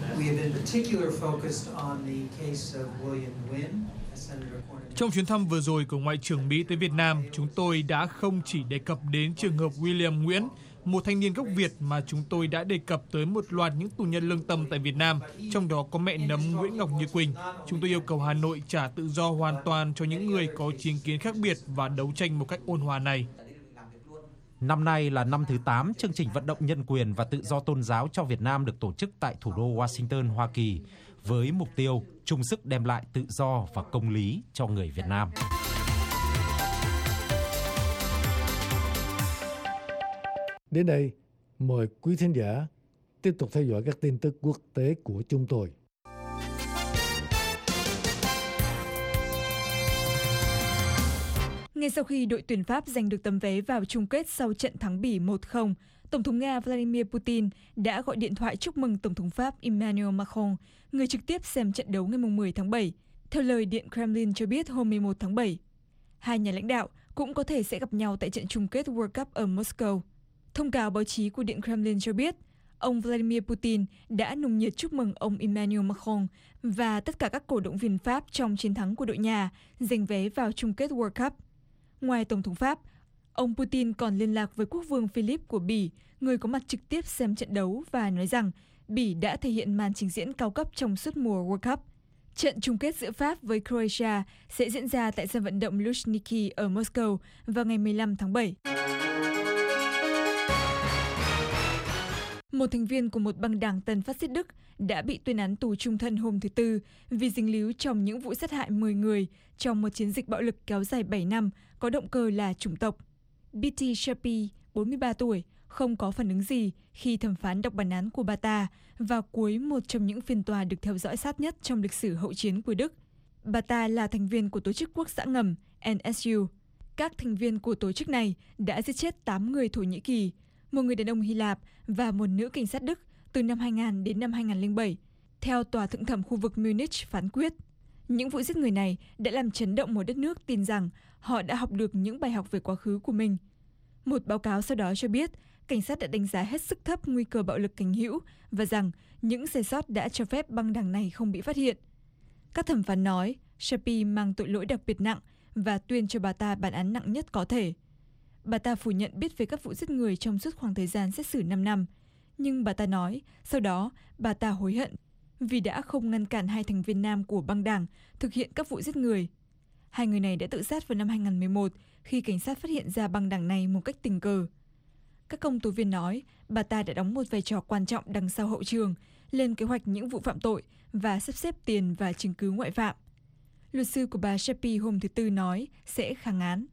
Trong chuyến thăm vừa rồi của Ngoại trưởng Mỹ tới Việt Nam, chúng tôi đã không chỉ đề cập đến trường hợp William Nguyễn, một thanh niên gốc Việt, mà chúng tôi đã đề cập tới một loạt những tù nhân lương tâm tại Việt Nam, trong đó có mẹ nấm Nguyễn Ngọc Như Quỳnh. Chúng tôi yêu cầu Hà Nội trả tự do hoàn toàn cho những người có chính kiến khác biệt và đấu tranh một cách ôn hòa này. Năm nay là năm thứ tám chương trình vận động nhân quyền và tự do tôn giáo cho Việt Nam được tổ chức tại thủ đô Washington, Hoa Kỳ, với mục tiêu chung sức đem lại tự do và công lý cho người Việt Nam. Đến đây, mời quý thính giả tiếp tục theo dõi các tin tức quốc tế của chúng tôi. Ngay sau khi đội tuyển Pháp giành được tấm vé vào chung kết sau trận thắng Bỉ một không, Tổng thống Nga Vladimir Putin đã gọi điện thoại chúc mừng Tổng thống Pháp Emmanuel Macron, người trực tiếp xem trận đấu ngày mười tháng bảy. Theo lời Điện Kremlin cho biết hôm mười một tháng bảy, hai nhà lãnh đạo cũng có thể sẽ gặp nhau tại trận chung kết World Cup ở Moscow. Thông cáo báo chí của Điện Kremlin cho biết, ông Vladimir Putin đã nồng nhiệt chúc mừng ông Emmanuel Macron và tất cả các cổ động viên Pháp trong chiến thắng của đội nhà giành vé vào chung kết World Cup. Ngoài Tổng thống Pháp, ông Putin còn liên lạc với Quốc vương Philip của Bỉ, người có mặt trực tiếp xem trận đấu, và nói rằng Bỉ đã thể hiện màn trình diễn cao cấp trong suốt mùa World Cup. Trận chung kết giữa Pháp với Croatia sẽ diễn ra tại sân vận động Luzhniki ở Moscow vào ngày mười lăm tháng bảy. Một thành viên của một băng đảng Tân Phát xít Đức đã bị tuyên án tù trung thân hôm thứ Tư vì dính líu trong những vụ sát hại mười người trong một chiến dịch bạo lực kéo dài bảy năm có động cơ là chủng tộc. Betty Sharpie, bốn mươi ba tuổi, không có phản ứng gì khi thẩm phán đọc bản án của bà ta vào cuối một trong những phiên tòa được theo dõi sát nhất trong lịch sử hậu chiến của Đức. Bà ta là thành viên của tổ chức quốc xã ngầm N S U. Các thành viên của tổ chức này đã giết chết tám người Thổ Nhĩ Kỳ, một người đàn ông Hy Lạp và một nữ cảnh sát Đức từ năm hai nghìn đến năm hai nghìn không trăm lẻ bảy, theo tòa thượng thẩm khu vực Munich phán quyết. Những vụ giết người này đã làm chấn động một đất nước tin rằng họ đã học được những bài học về quá khứ của mình. Một báo cáo sau đó cho biết, cảnh sát đã đánh giá hết sức thấp nguy cơ bạo lực cảnh hữu và rằng những sai sót đã cho phép băng đảng này không bị phát hiện. Các thẩm phán nói Sharpie mang tội lỗi đặc biệt nặng và tuyên cho bà ta bản án nặng nhất có thể. Bà ta phủ nhận biết về các vụ giết người trong suốt khoảng thời gian xét xử năm năm, nhưng bà ta nói sau đó bà ta hối hận vì đã không ngăn cản hai thành viên nam của băng đảng thực hiện các vụ giết người. Hai người này đã tự sát vào năm hai nghìn không trăm mười một khi cảnh sát phát hiện ra băng đảng này một cách tình cờ. Các công tố viên nói bà ta đã đóng một vai trò quan trọng đằng sau hậu trường, lên kế hoạch những vụ phạm tội và sắp xếp tiền và chứng cứ ngoại phạm. Luật sư của bà Sharpie hôm thứ Tư nói sẽ kháng án.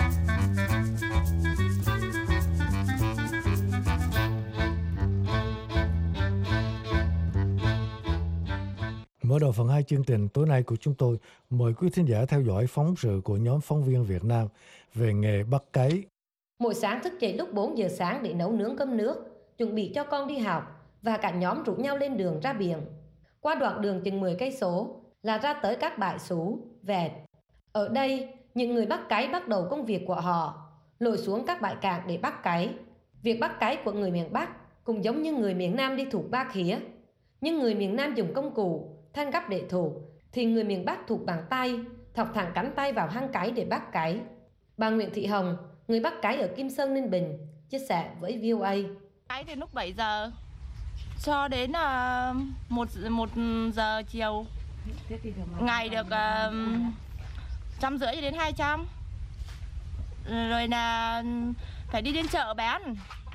Mở đầu phần hai chương trình tối nay của chúng tôi, mời quý thính giả theo dõi phóng sự của nhóm phóng viên Việt Nam về nghề bắt cáy. Mỗi sáng thức dậy lúc bốn giờ sáng để nấu nướng cơm nước, chuẩn bị cho con đi học, và cả nhóm rủ nhau lên đường ra biển. Qua đoạn đường chừng mười cây số là ra tới các bãi xú, vẹt. Ở đây, những người bắt cáy bắt đầu công việc của họ, lội xuống các bãi cạn để bắt cáy. Việc bắt cáy của người miền Bắc cũng giống như người miền Nam đi thụt ba khía. Nhưng người miền Nam dùng công cụ, thanh gấp để thụt, thì người miền Bắc thụt bằng tay, thọc thẳng cánh tay vào hang cáy để bắt cáy. Bà Nguyễn Thị Hồng, người bắt cáy ở Kim Sơn, Ninh Bình, chia sẻ với vê o a. Cáy từ lúc bảy giờ cho đến uh, một, một giờ chiều, ngày được uh, trăm rưỡi đến hai trăm. Rồi là phải đi đến chợ bán.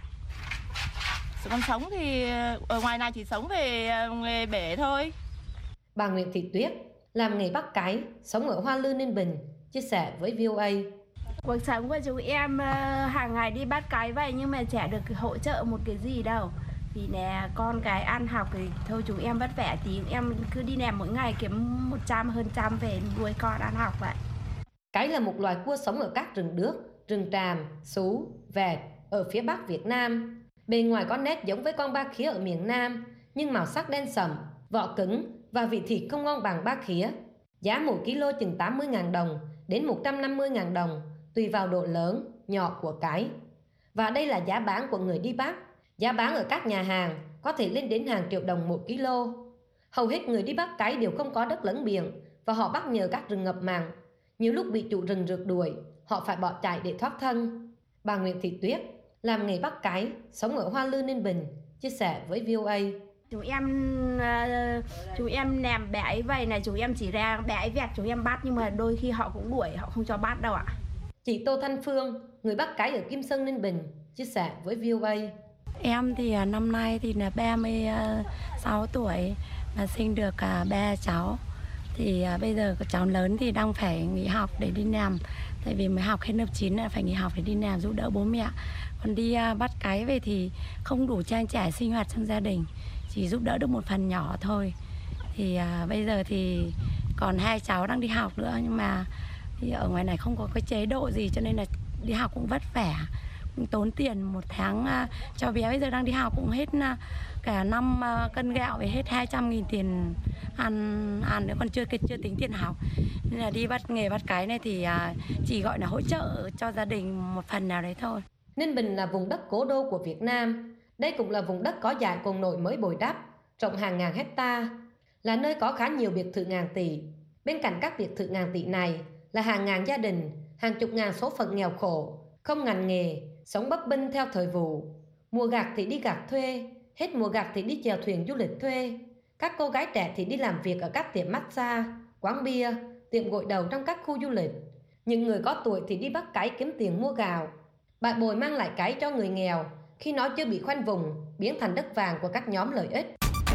Còn sống thì ở ngoài này chỉ sống về nghề bể thôi. Bà Nguyễn Thị Tuyết làm nghề bắt cáy, sống ở Hoa Lư, Ninh Bình, chia sẻ với vê o a. Cuộc sống của chúng em hàng ngày đi bắt cáy vậy nhưng mà chả được hỗ trợ một cái gì đâu. Vì nè con cái ăn học thì thôi chúng em vất vả tí, em cứ đi làm mỗi ngày kiếm một trăm hơn trăm về nuôi con ăn học vậy. Cáy là một loài cua sống ở các rừng đước, rừng tràm, xú, vẹt ở phía Bắc Việt Nam. Bề ngoài có nét giống với con ba khía ở miền Nam, nhưng màu sắc đen sẫm, vỏ cứng và vị thịt không ngon bằng ba khía. Giá mỗi kilo chừng tám mươi nghìn đồng đến một trăm năm mươi nghìn đồng, tùy vào độ lớn, nhỏ của cáy. Và đây là giá bán của người đi bắt. Giá bán ở các nhà hàng có thể lên đến hàng triệu đồng một kilo. Hầu hết người đi bắt cáy đều không có đất lấn biển và họ bắt nhờ các rừng ngập mặn. Nhiều lúc bị chủ rừng rượt đuổi, họ phải bỏ chạy để thoát thân. Bà Nguyễn Thị Tuyết làm nghề bắt cáy, sống ở Hoa Lư, Ninh Bình, chia sẻ với vê o a. Chúng em chúng em làm bãi vậy này, chúng em chỉ ra bãi vẹt chúng em bắt nhưng mà đôi khi họ cũng đuổi, họ không cho bắt đâu ạ. Chị Tô Thanh Phương, người bắt cáy ở Kim Sơn, Ninh Bình, chia sẻ với vê o a. Em thì năm nay thì là ba mươi sáu tuổi và sinh được cả ba cháu. Thì bây giờ cháu lớn thì đang phải nghỉ học để đi làm. Tại vì mới học hết lớp chín là phải nghỉ học để đi làm giúp đỡ bố mẹ. Còn đi bắt cáy về thì không đủ trang trải sinh hoạt trong gia đình, chỉ giúp đỡ được một phần nhỏ thôi. Thì à, bây giờ thì còn hai cháu đang đi học nữa, nhưng mà thì ở ngoài này không có cái chế độ gì cho nên là đi học cũng vất vả, cũng tốn tiền một tháng. À, cho bé bây giờ đang đi học cũng hết à, cả năm à, cân gạo về hết hai trăm nghìn tiền ăn ăn nữa, còn chưa chưa tính tiền học. Nên là đi bắt nghề bắt cáy này thì à, chỉ gọi là hỗ trợ cho gia đình một phần nào đấy thôi. Ninh Bình là vùng đất cố đô của Việt Nam. Đây cũng là vùng đất có dải cồn nổi mới bồi đắp, rộng hàng ngàn hecta, là nơi có khá nhiều biệt thự ngàn tỷ. Bên cạnh các biệt thự ngàn tỷ này là hàng ngàn gia đình, hàng chục ngàn số phận nghèo khổ, không ngành nghề, sống bấp bênh theo thời vụ. Mùa gặt thì đi gặt thuê, hết mùa gặt thì đi chèo thuyền du lịch thuê. Các cô gái trẻ thì đi làm việc ở các tiệm massage, quán bia, tiệm gội đầu trong các khu du lịch. Những người có tuổi thì đi bắt cáy kiếm tiền mua gạo. Bãi bồi mang lại cáy cho người nghèo khi nó chưa bị khoanh vùng, biến thành đất vàng của các nhóm lợi ích.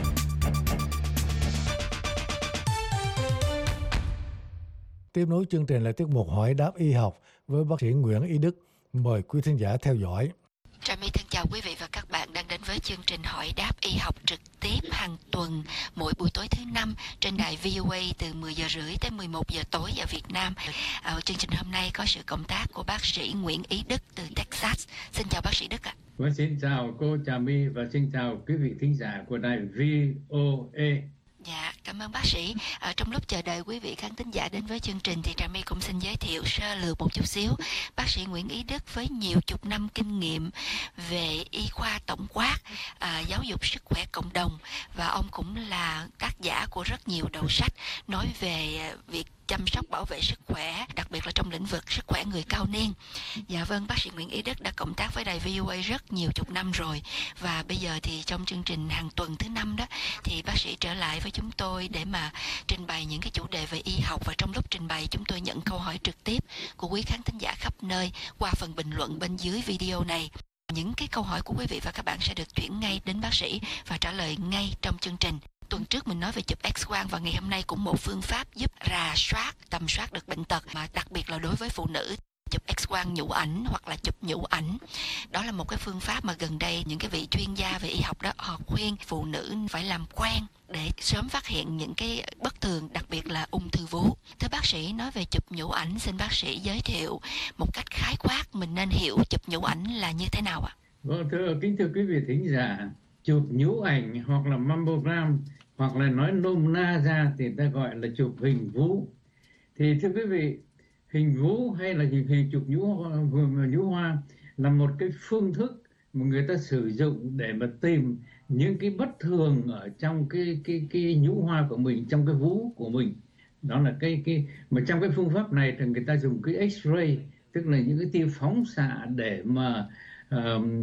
Tiếp nối chương trình là tiết mục hỏi đáp y học với bác sĩ Nguyễn Y Đức. Mời quý thính giả theo dõi. Trà My thân chào quý vị và các bạn đang đến với chương trình hỏi đáp y học trực tiếp hàng tuần mỗi buổi tối thứ năm trên đài vê o a từ mười giờ rưỡi tới mười một giờ tối giờ Việt Nam. Ở chương trình hôm nay có sự cộng tác của bác sĩ Nguyễn Y Đức từ Texas. Xin chào bác sĩ Đức ạ. Vâng, xin chào cô Trà My và xin chào quý vị thính giả của đài vê o a. Dạ, cảm ơn bác sĩ. Ở trong lúc chờ đợi quý vị khán thính giả đến với chương trình thì Trà My cũng xin giới thiệu sơ lược một chút xíu. Bác sĩ Nguyễn Y Đức với nhiều chục năm kinh nghiệm về y khoa tổng quát, à, giáo dục sức khỏe cộng đồng, và ông cũng là tác giả của rất nhiều đầu sách nói về việc chăm sóc bảo vệ sức khỏe, đặc biệt là trong lĩnh vực sức khỏe người cao niên. Dạ vâng, bác sĩ Nguyễn Y Đức đã cộng tác với đài vê o a rất nhiều chục năm rồi, và bây giờ thì trong chương trình hàng tuần thứ năm đó thì bác sĩ trở lại với chúng tôi để mà trình bày những cái chủ đề về y học, và trong lúc trình bày chúng tôi nhận câu hỏi trực tiếp của quý khán thính giả khắp nơi qua phần bình luận bên dưới video này. Những cái câu hỏi của quý vị và các bạn sẽ được chuyển ngay đến bác sĩ và trả lời ngay trong chương trình. Tuần trước mình nói về chụp X-quang, và ngày hôm nay cũng một phương pháp giúp rà soát, tầm soát được bệnh tật, mà đặc biệt là đối với phụ nữ. Chụp X-quang nhũ ảnh hoặc là chụp nhũ ảnh, đó là một cái phương pháp mà gần đây những cái vị chuyên gia về y học đó họ khuyên phụ nữ phải làm quen để sớm phát hiện những cái bất thường, đặc biệt là ung thư vú. Thưa bác sĩ, nói về chụp nhũ ảnh, xin bác sĩ giới thiệu một cách khái quát mình nên hiểu chụp nhũ ảnh là như thế nào ạ? Vâng, thưa kính thưa quý vị thính giả, chụp nhũ ảnh hoặc là mammogram hoặc là nói nôm na ra thì ta gọi là chụp hình vú. Thì thưa quý vị, hình vú hay là hình chụp nhũ hoa, nhũ hoa là một cái phương thức mà người ta sử dụng để mà tìm những cái bất thường ở trong cái cái cái nhũ hoa của mình, trong cái vú của mình. Đó là cái cái mà trong cái phương pháp này thì người ta dùng cái X-ray, tức là những cái tia phóng xạ để mà uh,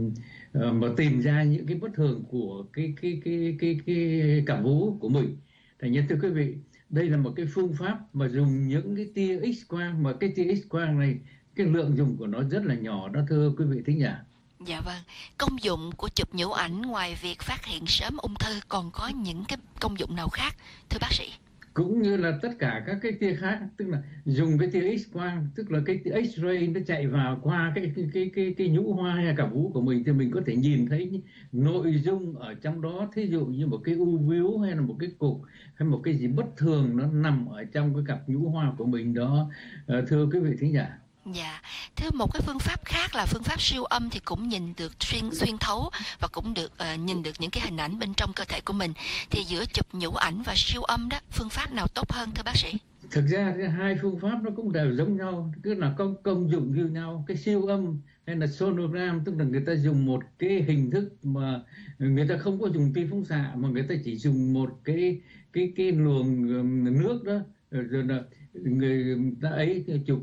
uh, mà tìm ra những cái bất thường của cái cái cái cái cái cảm vú của mình. Thành như thưa quý vị, đây là một cái phương pháp mà dùng những cái tia X quang, mà cái tia X quang này cái lượng dùng của nó rất là nhỏ đó thưa quý vị thính giả. Dạ vâng, công dụng của chụp nhũ ảnh ngoài việc phát hiện sớm ung thư còn có những cái công dụng nào khác thưa bác sĩ? Cũng như là tất cả các cái tia khác, tức là dùng cái tia X quang, tức là cái tia X-ray nó chạy vào qua cái cái cái cái, cái nhũ hoa hay cảm vú của mình thì mình có thể nhìn thấy nội dung ở trong đó, thí dụ như một cái u bướu hay là một cái cục hay một cái gì bất thường nó nằm ở trong cái cặp nhũ hoa của mình đó, thưa quý vị thính giả. Dạ, thưa một cái phương pháp khác là phương pháp siêu âm thì cũng nhìn được xuyên xuyên thấu và cũng được uh, nhìn được những cái hình ảnh bên trong cơ thể của mình. Thì giữa chụp nhũ ảnh và siêu âm đó, phương pháp nào tốt hơn thưa bác sĩ? Thực ra hai phương pháp nó cũng đều giống nhau, cứ là có công dụng như nhau. Cái siêu âm hay là sonogram tức là người ta dùng một cái hình thức mà người ta không có dùng tia phóng xạ, mà người ta chỉ dùng một cái cái cái luồng nước đó, rồi là người ta ấy chụp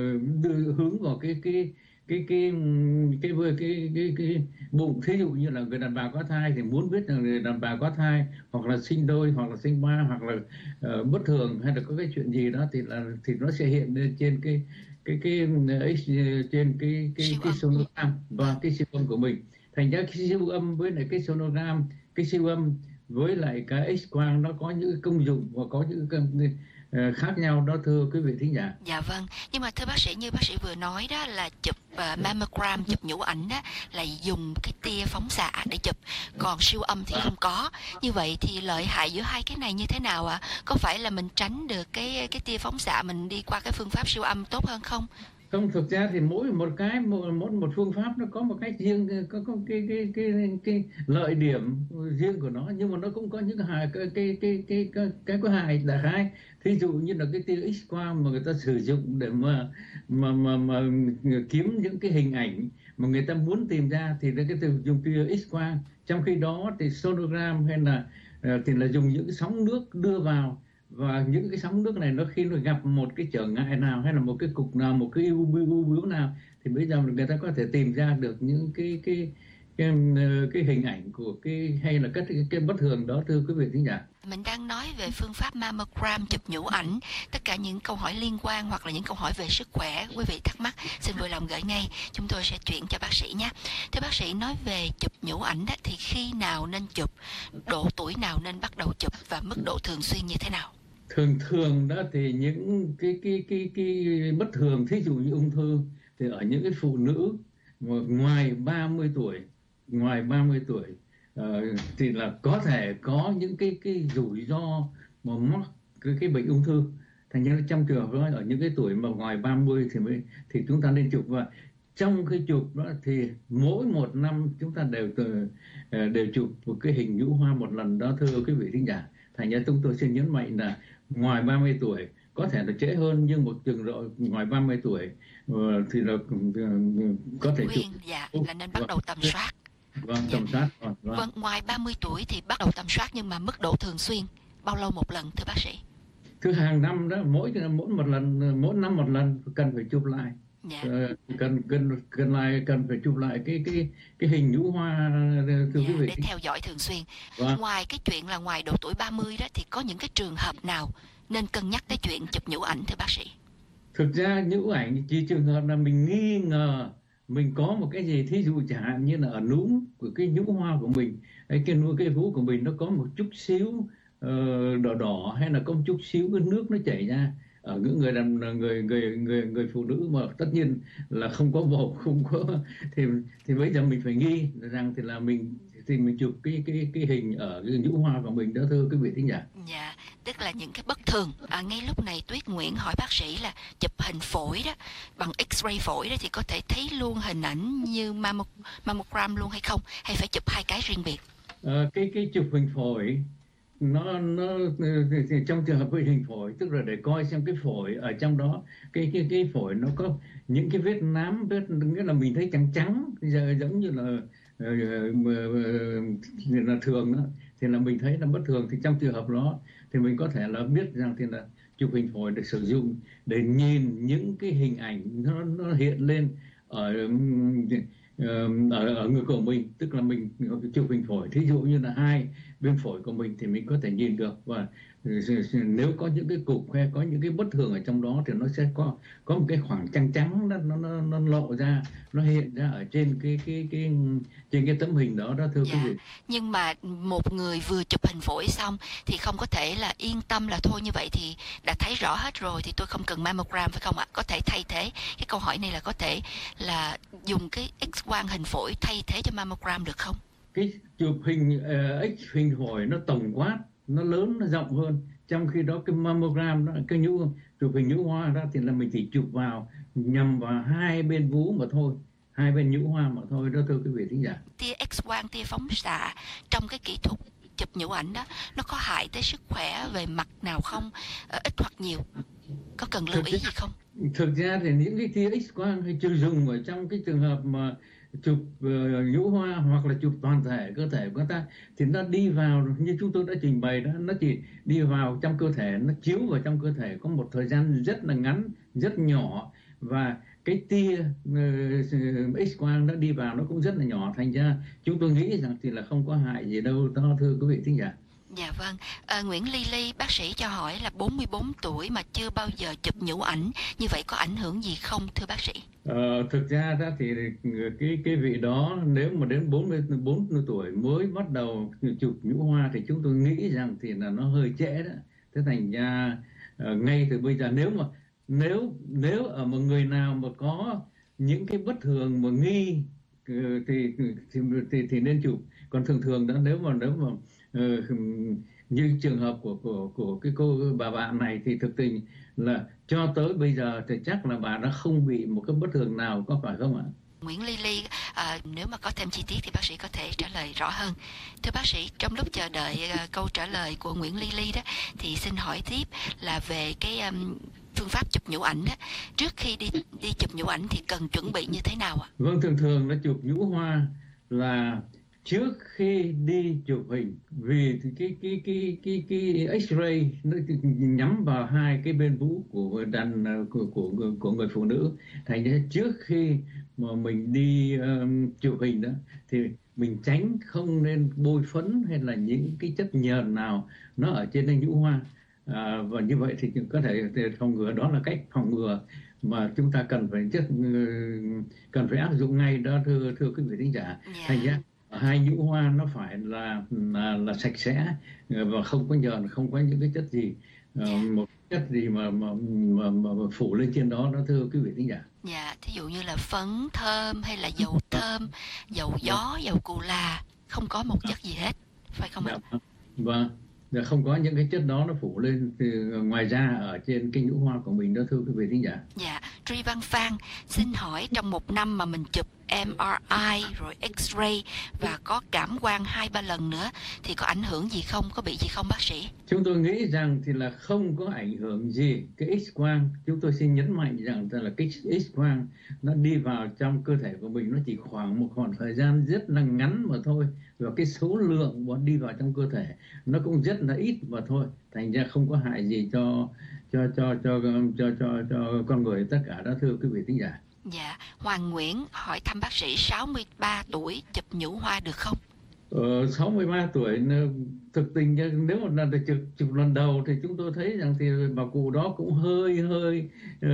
đưa hướng vào cái cái cái cái cái cái cái cái, cái bụng. Thí dụ như là người đàn bà có thai thì muốn biết là người đàn bà có thai, hoặc là sinh đôi, hoặc là sinh ba, hoặc là uh, bất thường hay là có cái chuyện gì đó thì là thì nó sẽ hiện lên trên cái cái cái ấy, trên cái cái cái sonogram và cái siêu âm của mình. Thành ra cái siêu âm với lại cái sonogram, cái siêu âm với lại cái X quang nó có những công dụng và có những cái khác nhau đó thưa quý vị thính giả. Dạ vâng, nhưng mà thưa bác sĩ, như bác sĩ vừa nói đó là chụp uh, mammogram, chụp nhũ ảnh đó là dùng cái tia phóng xạ để chụp, còn siêu âm thì không có. Như vậy thì lợi hại giữa hai cái này như thế nào ạ? À? Có phải là mình tránh được cái cái tia phóng xạ, mình đi qua cái phương pháp siêu âm tốt hơn không? Không, thực ra thì mỗi một cái một một, một phương pháp nó có một cách riêng, có có cái cái cái cái, cái lợi điểm riêng của nó, nhưng mà nó cũng có những hại cái cái cái cái cái, cái có hại là hai. Thí dụ như là cái tia X quang mà người ta sử dụng để mà mà mà, mà kiếm những cái hình ảnh mà người ta muốn tìm ra thì là cái từ dùng tia X quang. Trong khi đó thì sonogram hay là thì là dùng những cái sóng nước đưa vào, và những cái sóng nước này nó khi nó gặp một cái trở ngại nào hay là một cái cục nào, một cái u bướu nào thì bây giờ người ta có thể tìm ra được những cái cái cái, cái hình ảnh của cái hay là các cái, cái bất thường đó thưa quý vị thính giả. Mình đang nói về phương pháp mammogram, chụp nhũ ảnh. Tất cả những câu hỏi liên quan hoặc là những câu hỏi về sức khỏe quý vị thắc mắc xin vui lòng gửi ngay, chúng tôi sẽ chuyển cho bác sĩ nhé. Thưa bác sĩ, nói về chụp nhũ ảnh đó, thì khi nào nên chụp, độ tuổi nào nên bắt đầu chụp và mức độ thường xuyên như thế nào? Thường thường đó thì những cái cái cái cái bất thường, thí dụ như ung thư thì ở những cái phụ nữ ngoài ba mươi tuổi, ngoài ba mươi tuổi uh, thì là có thể có những cái cái rủi ro mà mắc cái cái bệnh ung thư. Thành ra trong trường hợp đó ở những cái tuổi mà ngoài ba mươi thì mới thì chúng ta nên chụp, và trong khi chụp đó thì mỗi một năm chúng ta đều từ, đều chụp một cái hình nhũ hoa một lần đó thưa quý vị thính giả. Thành ra chúng tôi xin nhấn mạnh là ngoài ba mươi tuổi, có thể là trễ hơn nhưng một trường độ ngoài ba mươi tuổi thì là có thể chụp. Dạ, là nên bắt đầu tầm soát. Vâng, tầm soát. Vâng. Vâng, ngoài ba mươi tuổi thì bắt đầu tầm soát, nhưng mà mức độ thường xuyên bao lâu một lần thưa bác sĩ? Thứ hàng năm đó, mỗi mỗi một lần, mỗi năm một lần cần phải chụp lại. Dạ. Uh, cần cần cần lại cần phải chụp lại cái cái cái hình nhũ hoa thưa dạ, quý vị, để theo dõi thường xuyên. Vâng. Ngoài cái chuyện là ngoài độ tuổi ba mươi đó thì có những cái trường hợp nào nên cân nhắc tới chuyện chụp nhũ ảnh thưa bác sĩ? Thực ra nhũ ảnh chỉ trường hợp là mình nghi ngờ mình có một cái gì, thí dụ chẳng hạn như là ở núm của cái nhũ hoa của mình, cái cái nuôi cái vú của mình nó có một chút xíu uh, đỏ đỏ, hay là có một chút xíu cái nước nó chảy ra ở những người đàn người người người người phụ nữ mà tất nhiên là không có bầu, không có thì thì bây giờ mình phải nghi rằng thì là mình thì mình chụp cái cái cái hình ở cái nhũ hoa của mình đó thưa quý vị thính giả. Dạ, tức là những cái bất thường. À, ngay lúc này Tuyết Nguyễn hỏi bác sĩ là chụp hình phổi đó bằng X-ray phổi đó thì có thể thấy luôn hình ảnh như mammogram luôn hay không, hay phải chụp hai cái riêng biệt? À, cái cái chụp hình phổi nó nó trong trường hợp hình phổi, tức là để coi xem cái phổi ở trong đó, cái cái cái phổi nó có những cái vết nám, vết nghĩa là mình thấy trắng trắng giờ giống như là là thường đó, thì là mình thấy là bất thường. Thì trong trường hợp đó thì mình có thể là biết rằng thì là chụp hình phổi được sử dụng để nhìn những cái hình ảnh nó nó hiện lên ở ở ở người của mình, tức là mình chụp hình phổi, thí dụ như là hai bên phổi của mình thì mình có thể nhìn được, và nếu có những cái cục hay có những cái bất thường ở trong đó thì nó sẽ có có một cái khoảng trắng trắng nó nó nó lộ ra, nó hiện ra ở trên cái cái cái trên cái tấm hình đó đó thưa Dạ. quý vị. Nhưng mà một người vừa chụp hình phổi xong thì không có thể là yên tâm là thôi như vậy thì đã thấy rõ hết rồi thì tôi không cần mammogram phải không ạ? Có thể thay thế. Cái câu hỏi này là có thể là dùng cái X-quang hình phổi thay thế cho mammogram được không? Cái chụp hình uh, X hình phổi nó tổng quát, nó lớn, nó rộng hơn. Trong khi đó cái mammogram đó, cái nhũ chụp hình nhũ hoa đó thì là mình chỉ chụp vào nhằm vào hai bên vú mà thôi, hai bên nhũ hoa mà thôi đó thưa quý vị thính giả. Tia X-quang, tia phóng xạ trong cái kỹ thuật chụp nhũ ảnh đó nó có hại tới sức khỏe về mặt nào không? Ờ, ít hoặc nhiều, có cần lưu ý gì không? Thực ra thì những cái tia X-quang hay chưa dùng ở trong cái trường hợp mà chụp uh, nhũ hoa hoặc là chụp toàn thể cơ thể của ta thì nó đi vào như chúng tôi đã trình bày đó, nó chỉ đi vào trong cơ thể, nó chiếu vào trong cơ thể có một thời gian rất là ngắn, rất nhỏ, và cái tia uh, X-quang nó đi vào nó cũng rất là nhỏ, thành ra chúng tôi nghĩ rằng thì là không có hại gì đâu đó thưa quý vị thính giả. Dạ vâng, à, Nguyễn Ly Ly bác sĩ cho hỏi là bốn mươi bốn tuổi mà chưa bao giờ chụp nhũ ảnh, như vậy có ảnh hưởng gì không thưa bác sĩ? Ờ, thực ra đó thì cái cái vị đó nếu mà đến bốn mươi bốn tuổi mới bắt đầu chụp nhũ hoa thì chúng tôi nghĩ rằng thì là nó hơi trễ đó. Thế thành ra uh, ngay từ bây giờ nếu mà nếu nếu ở một người nào mà có những cái bất thường mà nghi uh, thì, thì thì thì nên chụp. Còn thường thường đó nếu mà nếu mà uh, như trường hợp của của của cái cô bà bạn này thì thực tình là cho tới bây giờ thì chắc là bà đã không bị một cái bất thường nào, có phải không ạ? Nguyễn Ly Ly, à, nếu mà có thêm chi tiết thì bác sĩ có thể trả lời rõ hơn. Thưa bác sĩ, trong lúc chờ đợi uh, câu trả lời của Nguyễn Ly Ly đó, thì xin hỏi tiếp là về cái um, phương pháp chụp nhũ ảnh đó. Trước khi đi đi chụp nhũ ảnh thì cần chuẩn bị như thế nào ạ? Vâng, thường thường là chụp nhũ hoa là trước khi đi chụp hình, vì cái cái cái cái cái X-ray nó nhắm vào hai cái bên vú của đàn của của của người phụ nữ, thành ra trước khi mà mình đi um, chụp hình đó thì mình tránh không nên bôi phấn hay là những cái chất nhờn nào nó ở trên nhũ hoa, à, và như vậy thì có thể phòng ngừa, đó là cách phòng ngừa mà chúng ta cần phải chất cần phải áp dụng ngay đó thưa thưa quý vị thính giả. Yeah. Thành ra hai nhũ hoa nó phải là là, là sạch sẽ và không có nhờn, không có những cái chất gì, yeah. uh, một chất gì mà mà, mà mà mà phủ lên trên đó đó thưa quý vị thính giả. Dạ, thí dụ như là phấn thơm hay là dầu thơm, dầu gió, dầu cù là, không có một chất gì hết, phải không ạ? Dạ, vâng. Và không có những cái chất đó nó phủ lên từ ngoài ra ở trên cái nhũ hoa của mình đó thưa quý vị thính giả. Dạ, Tri Văn Phan xin hỏi trong một năm mà mình chụp em rờ i rồi X-ray và có cảm quang hai ba lần nữa thì có ảnh hưởng gì không, có bị gì không bác sĩ? Chúng tôi nghĩ rằng thì là không có ảnh hưởng gì. Cái X-quang, chúng tôi xin nhấn mạnh rằng là cái X-quang nó đi vào trong cơ thể của mình nó chỉ khoảng một khoảng thời gian rất là ngắn mà thôi, và cái số lượng bọn đi vào trong cơ thể nó cũng rất là ít mà thôi, thành ra không có hại gì cho cho cho cho cho cho, cho con người tất cả đó thưa quý vị thính giả. Dạ, Hoàng Nguyễn hỏi thăm bác sĩ sáu mươi ba tuổi chụp nhũ hoa được không? Ờ, sáu mươi ba tuổi thực tình nếu mà là chụp, chụp lần đầu thì chúng tôi thấy rằng thì bà cụ đó cũng hơi hơi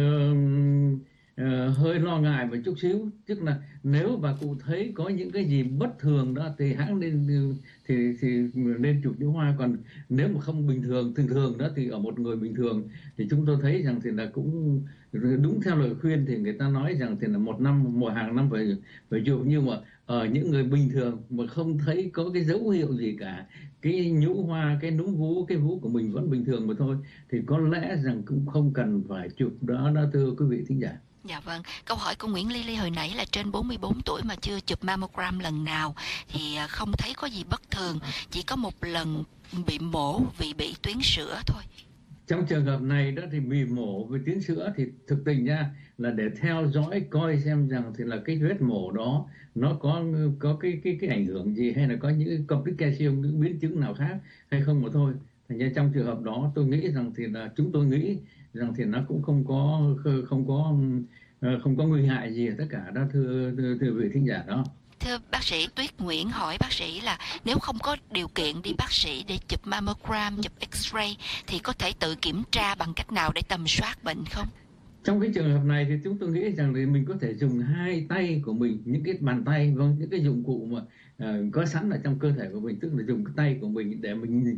uh, uh, hơi lo ngại một chút xíu, tức là nếu bà cụ thấy có những cái gì bất thường đó thì hãng nên thì thì nên chụp nhũ hoa. Còn nếu mà không bình thường thường thường đó thì ở một người bình thường thì chúng tôi thấy rằng thì là cũng đúng theo lời khuyên thì người ta nói rằng thì là một năm một hàng năm phải phải chụp, nhưng mà ở những người bình thường mà không thấy có cái dấu hiệu gì cả, cái nhũ hoa, cái núm vú, cái vú của mình vẫn bình thường mà thôi, thì có lẽ rằng cũng không cần phải chụp đó đó thưa quý vị thính giả. Dạ vâng, câu hỏi của Nguyễn Ly Ly hồi nãy là trên bốn mươi bốn tuổi mà chưa chụp mammogram lần nào thì không thấy có gì bất thường, chỉ có một lần bị mổ vì bị tuyến sữa thôi. Trong trường hợp này đó thì bị mổ với tuyến sữa thì thực tình ra là để theo dõi coi xem rằng thì là cái vết mổ đó nó có có cái cái cái ảnh hưởng gì hay là có những complex calcium, những biến chứng nào khác hay không mà thôi. Thành ra trong trường hợp đó tôi nghĩ rằng thì là chúng tôi nghĩ rằng thì nó cũng không có không có không có nguy hại gì tất cả đó, thưa thưa, thưa vị thính giả đó. Thưa bác sĩ, Tuyết Nguyễn hỏi bác sĩ là nếu không có điều kiện đi bác sĩ để chụp mammogram, chụp x-ray thì có thể tự kiểm tra bằng cách nào để tầm soát bệnh không? Trong cái trường hợp này thì chúng tôi nghĩ rằng thì mình có thể dùng hai tay của mình, những cái bàn tay, vâng, những cái dụng cụ mà uh, có sẵn ở trong cơ thể của mình, tức là dùng cái tay của mình để mình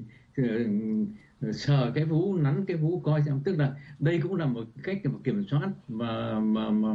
uh, sờ cái vú, nắn cái vú coi xem, tức là đây cũng là một cách để mà kiểm soát mà mà, mà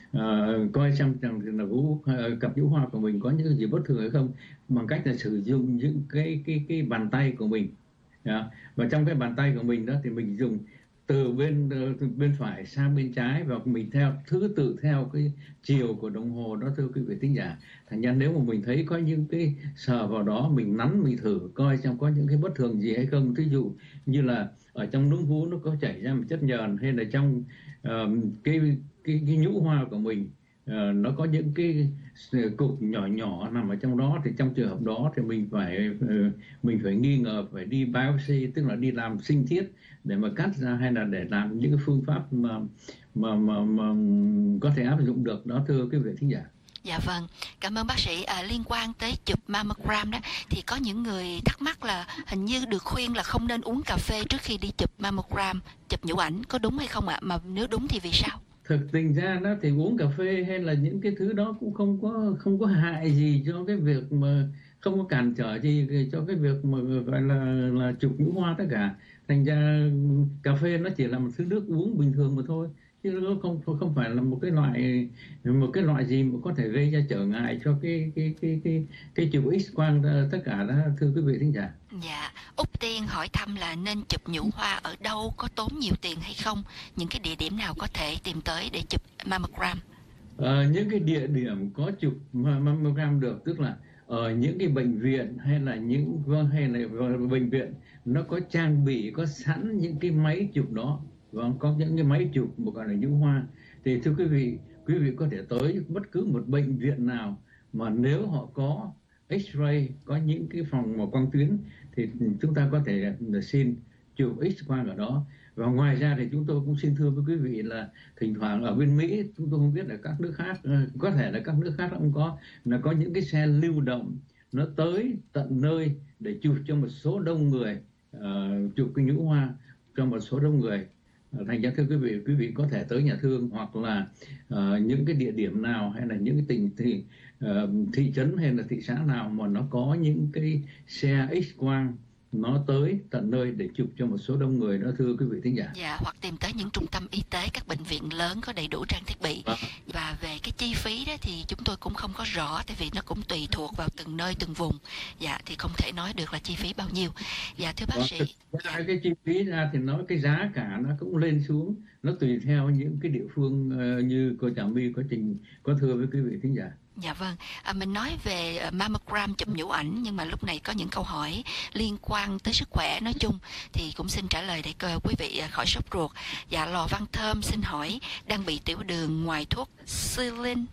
uh, coi xem rằng là vú uh, cặp nhũ hoa của mình có những gì bất thường hay không, bằng cách là sử dụng những cái cái cái bàn tay của mình. Yeah. Và trong cái bàn tay của mình đó thì mình dùng từ bên từ bên phải sang bên trái và mình theo thứ tự theo cái chiều của đồng hồ đó, thưa quý vị thính giả. Thành ra nếu mà mình thấy có những cái sờ vào đó, mình nắn mình thử coi xem có những cái bất thường gì hay không. Thí dụ như là ở trong núm vú nó có chảy ra một chất nhờn, hay là trong uh, cái, cái cái nhũ hoa của mình uh, nó có những cái cục nhỏ nhỏ nằm ở trong đó, thì trong trường hợp đó thì mình phải uh, mình phải nghi ngờ phải đi biopsy, tức là đi làm sinh thiết để mà cắt ra, hay là để làm những cái phương pháp mà mà mà, mà có thể áp dụng được đó, thưa quý vị thính giả. Dạ vâng, cảm ơn bác sĩ. À, liên quan tới chụp mammogram đó thì có những người thắc mắc là hình như được khuyên là không nên uống cà phê trước khi đi chụp mammogram, chụp nhũ ảnh, có đúng hay không ạ? Mà nếu đúng thì vì sao? Thực tình ra đó thì uống cà phê hay là những cái thứ đó cũng không có không có hại gì cho cái việc mà, không có cản trở gì cho cái việc mà gọi là là chụp nhũ hoa tất cả. Thành ra cà phê nó chỉ là một thứ nước uống bình thường mà thôi, chứ nó không không phải là một cái loại một cái loại gì mà có thể gây ra trở ngại cho cái cái cái cái cái chụp X quang tất cả đó, thưa quý vị thính giả. Dạ, Úc Tiên hỏi thăm là nên chụp nhũ hoa ở đâu, có tốn nhiều tiền hay không, những cái địa điểm nào có thể tìm tới để chụp mammogram? À, những cái địa điểm có chụp mammogram được, tức là ở những cái bệnh viện hay là những vâng hay là bệnh viện nó có trang bị, có sẵn những cái máy chụp đó, vâng, có những cái máy chụp một gọi là nhũ hoa. Thì thưa quý vị, quý vị có thể tới bất cứ một bệnh viện nào mà nếu họ có X-ray, có những cái phòng mà quang tuyến thì chúng ta có thể xin chụp X-quang ở đó. Và ngoài ra thì chúng tôi cũng xin thưa với quý vị là thỉnh thoảng ở bên Mỹ, chúng tôi không biết là các nước khác, có thể là các nước khác cũng có, là có những cái xe lưu động nó tới tận nơi để chụp cho một số đông người, uh, chụp cái nhũ hoa cho một số đông người. Uh, thành ra thưa quý vị, quý vị có thể tới nhà thương hoặc là uh, những cái địa điểm nào hay là những cái tỉnh thị, uh, thị trấn hay là thị xã nào mà nó có những cái xe X-quang nó tới tận nơi để chụp cho một số đông người đó, thưa quý vị thính giả. Dạ, hoặc tìm tới những trung tâm y tế, các bệnh viện lớn có đầy đủ trang thiết bị. À. Và về cái chi phí đó thì chúng tôi cũng không có rõ, tại vì nó cũng tùy thuộc vào từng nơi từng vùng. Dạ, thì không thể nói được là chi phí bao nhiêu. Dạ, thưa bác sĩ. Dạ. Cái chi phí ra thì nói cái giá cả nó cũng lên xuống, nó tùy theo những cái địa phương uh, như cô Trà My có trình có thưa với quý vị thính giả. Dạ vâng, à, mình nói về uh, mammogram chụp nhũ ảnh, nhưng mà lúc này có những câu hỏi liên quan tới sức khỏe nói chung thì cũng xin trả lời để uh, quý vị uh, khỏi sốt ruột. Dạ, Lò Văn Thơm xin hỏi, đang bị tiểu đường, ngoài thuốc insulin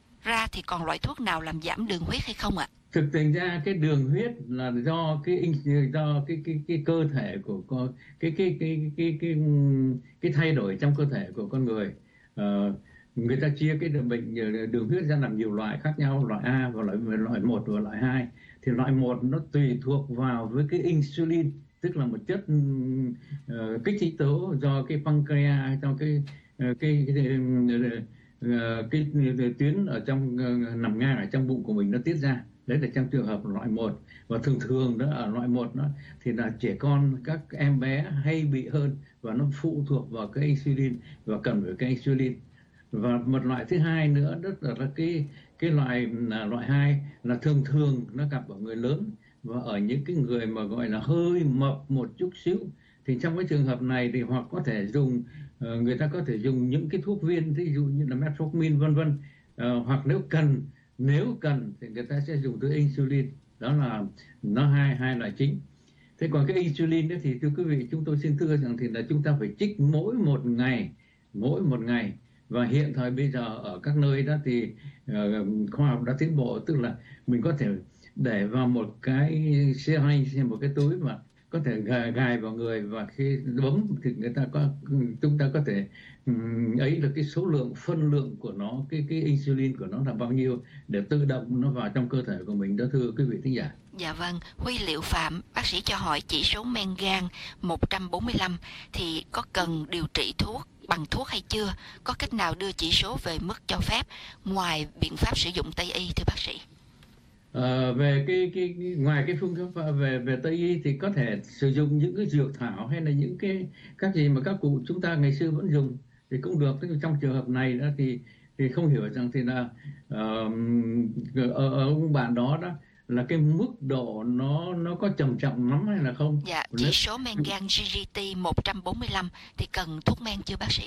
ra thì còn loại thuốc nào làm giảm đường huyết hay không ạ? Thực tình ra cái đường huyết là do cái do cái cái cái cơ thể của con, cái cái cái cái cái cái thay đổi trong cơ thể của con người. Uh, người ta chia cái bệnh đường huyết ra làm nhiều loại khác nhau, loại A và loại loại một và loại hai. Thì loại một nó tùy thuộc vào với cái insulin, tức là một chất uh, kích thích tố do cái pancreas, trong cái uh, cái cái, cái, uh, cái, cái tuyến ở trong uh, nằm ngang ở trong bụng của mình nó tiết ra. Đấy là trong trường hợp loại một. Và thường thường đó ở loại một đó thì là trẻ con, các em bé hay bị hơn, và nó phụ thuộc vào cái insulin và cần phải cái insulin. Và một loại thứ hai nữa đó là cái cái loại là loại hai là thường thường nó gặp ở người lớn và ở những cái người mà gọi là hơi mập một chút xíu. Thì trong cái trường hợp này thì hoặc có thể dùng uh, người ta có thể dùng những cái thuốc viên, ví dụ như là metformin vân vân, uh, hoặc nếu cần nếu cần thì người ta sẽ dùng tới insulin. Đó là nó hai hai loại chính. Thế còn cái insulin đó thì thưa quý vị, chúng tôi xin thưa rằng thì là chúng ta phải trích mỗi một ngày, mỗi một ngày. Và hiện thời bây giờ ở các nơi đó thì uh, khoa học đã tiến bộ, tức là mình có thể để vào một cái syringe, một cái túi mà có thể gài, gài vào người, và khi bấm thì người ta có chúng ta có thể um, ấy được cái số lượng, phân lượng của nó, cái cái insulin của nó là bao nhiêu để tự động nó vào trong cơ thể của mình đó, thưa quý vị thính giả. Dạ vâng, Huy Liệu Phạm, bác sĩ cho hỏi chỉ số men gan một trăm bốn mươi lăm thì có cần điều trị thuốc bằng thuốc hay chưa? Có cách nào đưa chỉ số về mức cho phép ngoài biện pháp sử dụng Tây y thưa bác sĩ? À, về cái, cái, cái ngoài cái phương pháp về về Tây y thì có thể sử dụng những cái dược thảo hay là những cái các gì mà các cụ chúng ta ngày xưa vẫn dùng thì cũng được. Tức là trong trường hợp này đó thì thì không hiểu rằng thì là uh, ở, ở ông bạn đó đó là cái mức độ nó nó có trầm trọng lắm hay là không? Dạ, chỉ Nếu... số men gan giê giê tê một trăm bốn mươi lăm thì cần thuốc men chưa bác sĩ?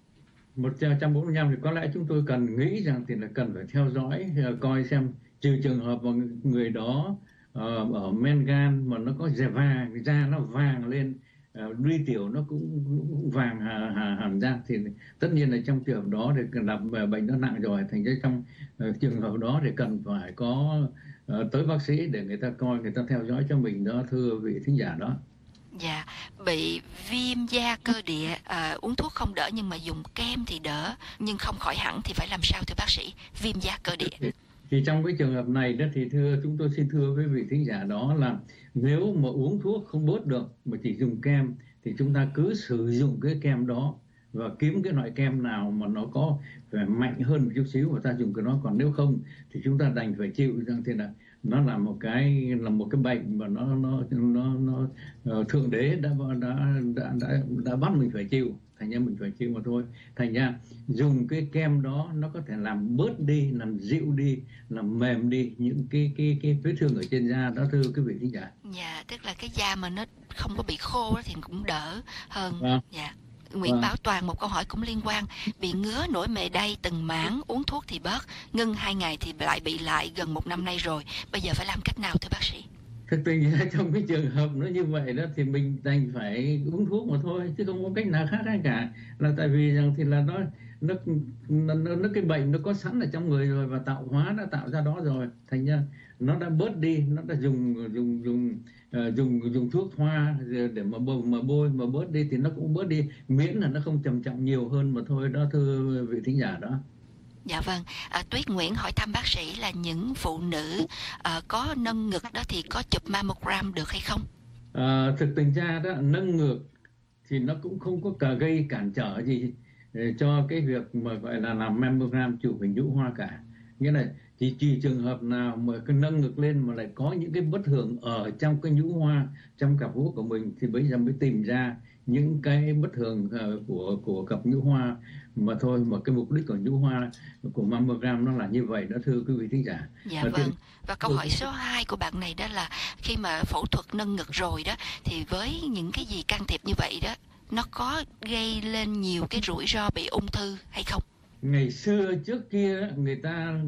một trăm bốn mươi lăm thì có lẽ chúng tôi cần nghĩ rằng thì là cần phải theo dõi, coi xem, trừ trường hợp mà người đó uh, ở men gan mà nó có da vàng, da nó vàng lên, uh, đi tiểu nó cũng, cũng vàng hà, hà, hẳn ra, thì tất nhiên là trong trường hợp đó thì làm bệnh nó nặng rồi, thành ra trong uh, trường hợp đó thì cần phải có uh, tới bác sĩ để người ta coi, người ta theo dõi cho mình đó, thưa vị thính giả đó. Dạ, bị viêm da cơ địa, à, uống thuốc không đỡ nhưng mà dùng kem thì đỡ, nhưng không khỏi hẳn thì phải làm sao thưa bác sĩ? Viêm da cơ địa. Thì, thì trong cái trường hợp này đó thì thưa chúng tôi xin thưa với vị thính giả đó là nếu mà uống thuốc không bớt được mà chỉ dùng kem thì chúng ta cứ sử dụng cái kem đó và kiếm cái loại kem nào mà nó có vẻ mạnh hơn một chút xíu và ta dùng cái đó. Còn nếu không thì chúng ta đành phải chịu rằng thế là nó là một cái là một cái bệnh mà nó nó nó nó uh, thượng đế đã đã đã đã đã bắt mình phải chịu, thành ra mình phải chịu mà thôi. Thành ra dùng cái kem đó nó có thể làm bớt đi, làm dịu đi, làm mềm đi những cái cái cái vết thương ở trên da đó, thưa quý vị thính giả. Dạ, tức là cái da mà nó không có bị khô đó thì cũng đỡ hơn. À. Dạ. Nguyễn à. Bảo Toàn một câu hỏi cũng liên quan, bị ngứa nổi mề đay từng mảng, uống thuốc thì bớt, ngưng hai ngày thì lại bị lại, gần một năm nay rồi, bây giờ phải làm cách nào thưa bác sĩ? Thực tình ra trong cái trường hợp nó như vậy đó thì mình đành phải uống thuốc mà thôi, chứ không có cách nào khác hay cả, là tại vì rằng thì là nó nó nó, nó, nó cái bệnh nó có sẵn ở trong người rồi và tạo hóa đã tạo ra đó rồi, thành ra nó đã bớt đi, nó đã dùng dùng dùng uh, dùng dùng thuốc thoa để mà bôi mà bôi mà bớt đi thì nó cũng bớt đi, miễn là nó không trầm trọng nhiều hơn mà thôi đó, thưa vị thính giả đó. Dạ vâng, à, Tuyết Nguyễn hỏi thăm bác sĩ là những phụ nữ à, có nâng ngực đó thì có chụp mammogram được hay không? À, thực tình ra đó nâng ngực thì nó cũng không có cả gây cản trở gì cho cái việc mà gọi là làm mammogram chụp hình nhũ hoa cả. Nghĩa là chỉ trừ trường hợp nào mà cái nâng ngực lên mà lại có những cái bất thường ở trong cái nhũ hoa, trong cặp vú của mình thì bây giờ mới tìm ra những cái bất thường của của cặp nhũ hoa mà thôi. Mà cái mục đích của nhũ hoa của mammogram nó là như vậy đó, thưa quý vị thính giả. Dạ và vâng. Thì... Và câu hỏi số hai của bạn này đó là khi mà phẫu thuật nâng ngực rồi đó thì với những cái gì can thiệp như vậy đó, nó có gây lên nhiều cái rủi ro bị ung thư hay không? Ngày xưa trước kia người ta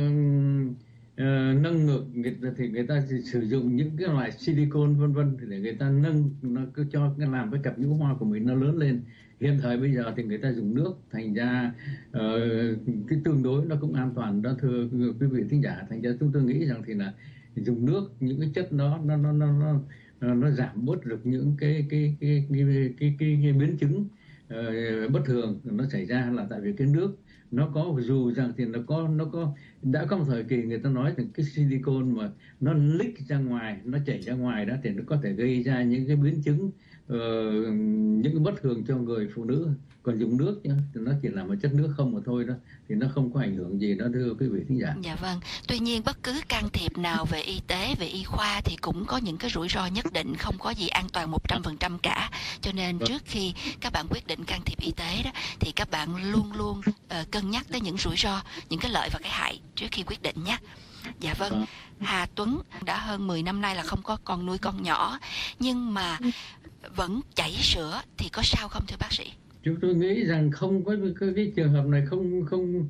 uh, uh, nâng ngực người ta, thì người ta sử dụng những cái loại silicone vân vân để người ta nâng, nó cứ cho cái làm cái cặp nhũ hoa của mình nó lớn lên. Hiện thời bây giờ thì người ta dùng nước, thành ra uh, cái tương đối nó cũng an toàn đó, thưa quý vị thính giả. Thành ra chúng tôi nghĩ rằng thì là dùng nước, những cái chất đó nó nó nó nó nó giảm bớt được những cái cái cái cái cái, cái, cái, cái biến chứng uh, bất thường nó xảy ra, là tại vì cái nước nó có, dù rằng thì nó có nó có đã có một thời kỳ người ta nói rằng cái silicone mà nó leak ra ngoài, nó chảy ra ngoài đó thì nó có thể gây ra những cái biến chứng uh, những cái bất thường cho người phụ nữ. Còn dùng nước nhá, thì nó chỉ là một chất nước không mà thôi đó, thì nó không có ảnh hưởng gì đó, thưa quý vị thính giả. Dạ vâng. Tuy nhiên bất cứ can thiệp nào về y tế, về y khoa thì cũng có những cái rủi ro nhất định, không có gì an toàn một trăm phần trăm cả. Cho nên trước khi các bạn quyết định can thiệp y tế đó thì các bạn luôn luôn uh, cân nhắc tới những rủi ro, những cái lợi và cái hại trước khi quyết định nhé. Dạ vâng. Hà Tuấn đã hơn mười năm nay là không có con nuôi con nhỏ nhưng mà vẫn chảy sữa thì có sao không thưa bác sĩ? Chúng tôi nghĩ rằng không có cái, cái trường hợp này không không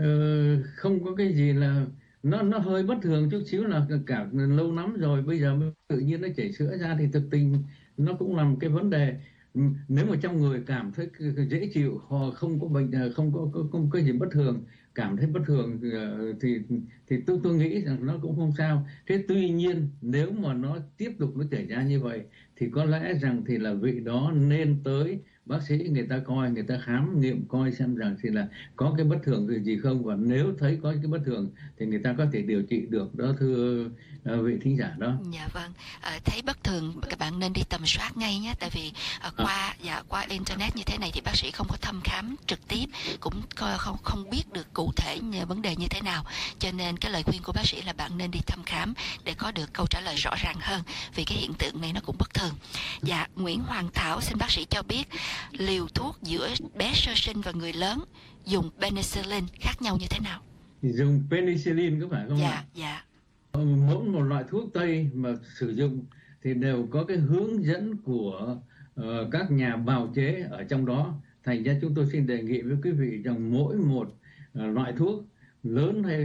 ờ, không có cái gì là nó nó hơi bất thường chút xíu, là cả lâu lắm rồi bây giờ mới tự nhiên nó chảy sữa ra, thì thực tình nó cũng là một cái vấn đề. Nếu mà trong người cảm thấy dễ chịu, họ không có bệnh, không có không, không có gì bất thường, cảm thấy bất thường thì thì tôi tôi nghĩ rằng nó cũng không sao. Thế tuy nhiên nếu mà nó tiếp tục nó chảy ra như vậy thì có lẽ rằng thì là vị đó nên tới bác sĩ, người ta coi, người ta khám nghiệm coi xem rằng thì là có cái bất thường gì không, và nếu thấy có cái bất thường thì người ta có thể điều trị được đó, thưa uh, vị thính giả đó. Dạ vâng, à, thấy bất thường các bạn nên đi tầm soát ngay nhé, tại vì à, qua dạ qua internet như thế này thì bác sĩ không có thăm khám trực tiếp, cũng không không biết được cụ thể vấn đề như thế nào, cho nên cái lời khuyên của bác sĩ là bạn nên đi thăm khám để có được câu trả lời rõ ràng hơn, vì cái hiện tượng này nó cũng bất thường. Dạ, Nguyễn Hoàng Thảo xin bác sĩ cho biết liều thuốc giữa bé sơ sinh và người lớn dùng penicillin khác nhau như thế nào? Dùng penicillin có phải không dạ, ạ? Dạ, Mỗi một loại thuốc Tây mà sử dụng thì đều có cái hướng dẫn của uh, các nhà bào chế ở trong đó. Thành ra chúng tôi xin đề nghị với quý vị rằng mỗi một uh, loại thuốc lớn hay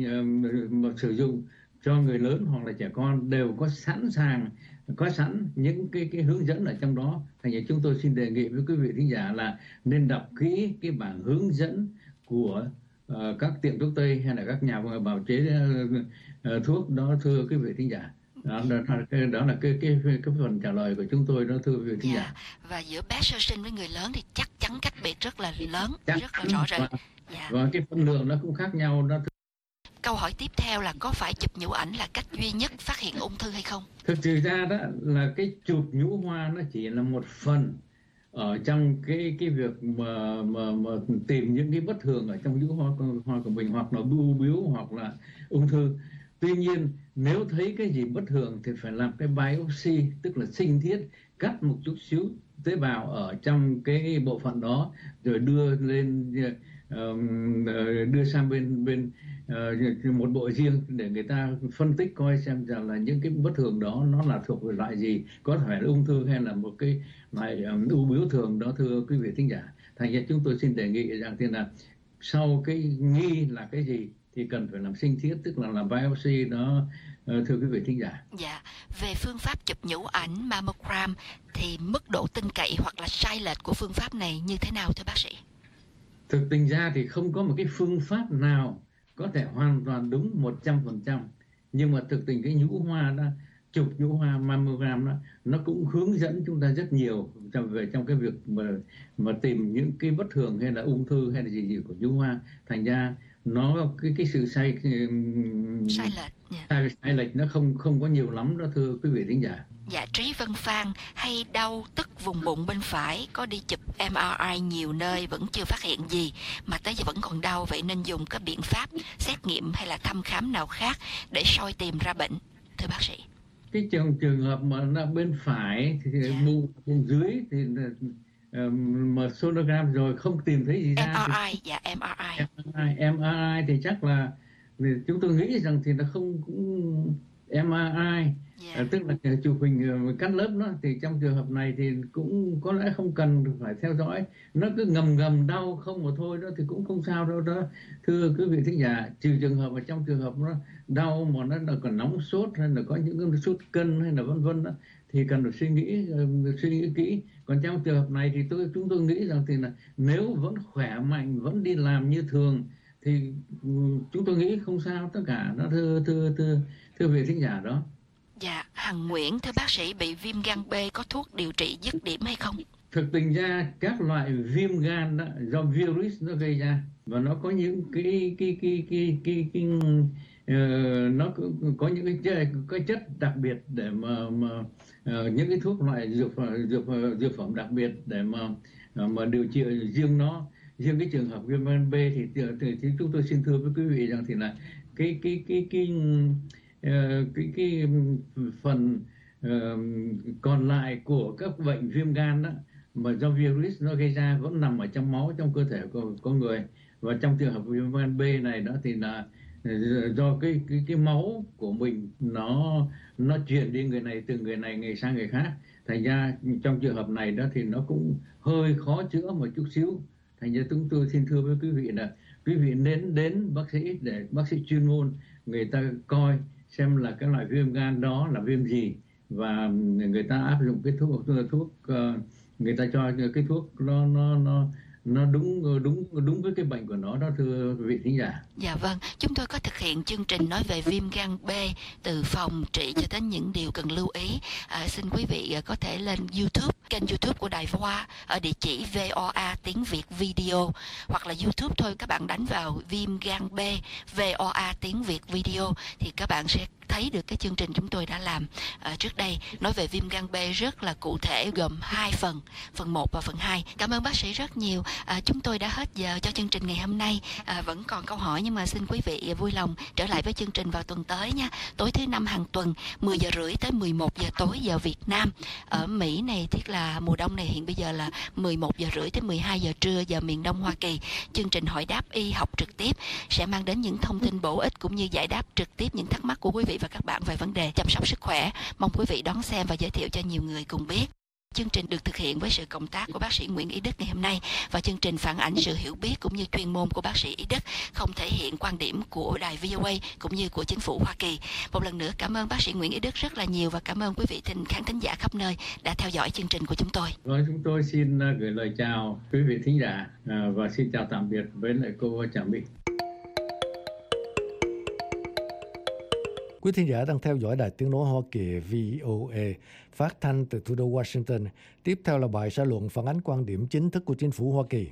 uh, mà sử dụng cho người lớn hoặc là trẻ con đều có sẵn sàng, có sẵn những cái cái hướng dẫn ở trong đó. Thành ra chúng tôi xin đề nghị với quý vị thính giả là nên đọc kỹ cái bản hướng dẫn của uh, các tiệm thuốc Tây hay là các nhà bào chế uh, thuốc đó, thưa quý vị thính giả. Đó, đó, đó, đó là cái, cái cái phần trả lời của chúng tôi đó, thưa quý vị thính giả. Và giữa bé sơ sinh với người lớn thì chắc chắn cách biệt rất là lớn, chắc rất là rõ rệt. Và, dạ. và cái phân lượng nó cũng khác nhau đó. Câu hỏi tiếp theo là có phải chụp nhũ ảnh là cách duy nhất phát hiện ung thư hay không? Thực sự ra đó là cái chụp nhũ hoa nó chỉ là một phần ở trong cái cái việc mà mà, mà tìm những cái bất thường ở trong nhũ hoa, hoa của mình, hoặc là bưu biếu hoặc là ung thư. Tuy nhiên nếu thấy cái gì bất thường thì phải làm cái biopsy, tức là sinh thiết, cắt một chút xíu tế bào ở trong cái bộ phận đó rồi đưa lên uh, đưa sang bên bên uh, một bộ riêng để người ta phân tích coi xem rằng là những cái bất thường đó nó là thuộc về loại gì, có phải là ung thư hay là một cái loại um, u bướu thường đó, thưa quý vị thính giả. Thành ra chúng tôi xin đề nghị rằng thế là sau cái nghi là cái gì thì cần phải làm sinh thiết, tức là làm biopsy đó, uh, thưa quý vị thính giả. Dạ, về phương pháp chụp nhũ ảnh mammogram thì mức độ tin cậy hoặc là sai lệch của phương pháp này như thế nào thưa bác sĩ? Thực tình ra thì không có một cái phương pháp nào có thể hoàn toàn đúng một trăm phần trăm, nhưng mà thực tình cái nhũ hoa đó, chụp nhũ hoa mammogram đó, nó cũng hướng dẫn chúng ta rất nhiều trong về trong cái việc mà mà tìm những cái bất thường hay là ung thư hay là gì gì của nhũ hoa. Thành ra nó cái cái sự sai sai lệch yeah. sai, sai lệch nó không không có nhiều lắm đó, thưa quý vị thính giả. Dạ, Trí Vân Phan hay đau tức vùng bụng bên phải, có đi chụp em rờ i nhiều nơi vẫn chưa phát hiện gì mà tới giờ vẫn còn đau, vậy nên dùng các biện pháp xét nghiệm hay là thăm khám nào khác để soi tìm ra bệnh thưa bác sĩ? Cái trường trường hợp mà nó bên phải thì yeah. bụng bụng dưới thì mà sonogram rồi không tìm thấy gì ra. em rờ i, thì... dạ em rờ i. em rờ i thì chắc là thì chúng tôi nghĩ rằng thì nó không cũng em rờ i, yeah. à, tức là chụp hình cắt lớp đó, thì trong trường hợp này thì cũng có lẽ không cần phải theo dõi, nó cứ ngầm ngầm đau không mà thôi đó thì cũng không sao đâu đó, thưa quý vị thính giả. Trừ trường hợp ở trong trường hợp nó đau mà nó còn nóng sốt hay là có những cái sốt cân hay là vân vân đó thì cần phải suy nghĩ suy nghĩ kỹ. Còn trong trường hợp này thì tôi chúng tôi nghĩ rằng thì là nếu vẫn khỏe mạnh, vẫn đi làm như thường thì chúng tôi nghĩ không sao tất cả đó, thưa thưa thưa thưa vị thính giả đó. Dạ, Hằng Nguyễn thưa bác sĩ, bị viêm gan B có thuốc điều trị dứt điểm hay không? Thực tình ra các loại viêm gan đó, do virus nó gây ra và nó có những cái cái cái cái cái, cái uh, nó có những cái cái chất đặc biệt để mà mà uh, những cái thuốc loại dược dược dược phẩm đặc biệt để mà mà điều trị riêng nó. Riêng cái trường hợp viêm gan B thì, thì, thì chúng tôi xin thưa với quý vị rằng thì là cái cái cái cái cái cái, cái phần uh, còn lại của các bệnh viêm gan đó mà do virus nó gây ra vẫn nằm ở trong máu, trong cơ thể của con người. Và trong trường hợp viêm gan B này đó thì là do cái cái cái máu của mình nó nó truyền đi người này từ người này người sang người khác. Thành ra trong trường hợp này đó thì nó cũng hơi khó chữa một chút xíu. Thành ra chúng tôi xin thưa với quý vị là quý vị nên đến bác sĩ để bác sĩ chuyên môn người ta coi xem là cái loại viêm gan đó là viêm gì, và người ta áp dụng cái thuốc thuốc người ta cho cái thuốc nó nó nó nó đúng đúng đúng với cái bệnh của nó đó, thưa quý vị thính giả. Dạ vâng, chúng tôi có thực hiện chương trình nói về viêm gan B từ phòng trị cho đến những điều cần lưu ý. À, xin quý vị có thể lên YouTube, kênh YouTube của Đài Voa ở địa chỉ vê o a tiếng Việt video, hoặc là YouTube thôi, các bạn đánh vào viêm gan B vê o a tiếng Việt video thì các bạn sẽ thấy được cái chương trình chúng tôi đã làm à, trước đây nói về viêm gan B rất là cụ thể, gồm hai phần, phần một và phần hai. Cảm ơn bác sĩ rất nhiều. À, chúng tôi đã hết giờ cho chương trình ngày hôm nay. À, vẫn còn câu hỏi nhưng mà xin quý vị vui lòng trở lại với chương trình vào tuần tới nha. Tối thứ năm hàng tuần mười giờ rưỡi tới mười một giờ tối giờ Việt Nam. Ở Mỹ này tức là mùa đông này hiện bây giờ là mười một giờ rưỡi tới mười hai giờ trưa giờ miền Đông Hoa Kỳ. Chương trình hỏi đáp y học trực tiếp sẽ mang đến những thông tin bổ ích cũng như giải đáp trực tiếp những thắc mắc của quý vị và các bạn về vấn đề chăm sóc sức khỏe. Mong quý vị đón xem và giới thiệu cho nhiều người cùng biết. Chương trình được thực hiện với sự cộng tác của bác sĩ Nguyễn Ý Đức ngày hôm nay, và chương trình phản ánh sự hiểu biết cũng như chuyên môn của bác sĩ Ý Đức, không thể hiện quan điểm của đài vê o a cũng như của chính phủ Hoa Kỳ. Một lần nữa cảm ơn bác sĩ Nguyễn Ý Đức rất là nhiều, và cảm ơn quý vị thính khán thính giả khắp nơi đã theo dõi chương trình của chúng tôi. Rồi, chúng tôi xin gửi lời chào quý vị thính giả và xin chào tạm biệt với lại cô Trà My. Quý thính giả đang theo dõi Đài Tiếng nói Hoa Kỳ vê o a phát thanh từ thủ đô Washington. Tiếp theo là bài xã luận phản ánh quan điểm chính thức của chính phủ Hoa Kỳ.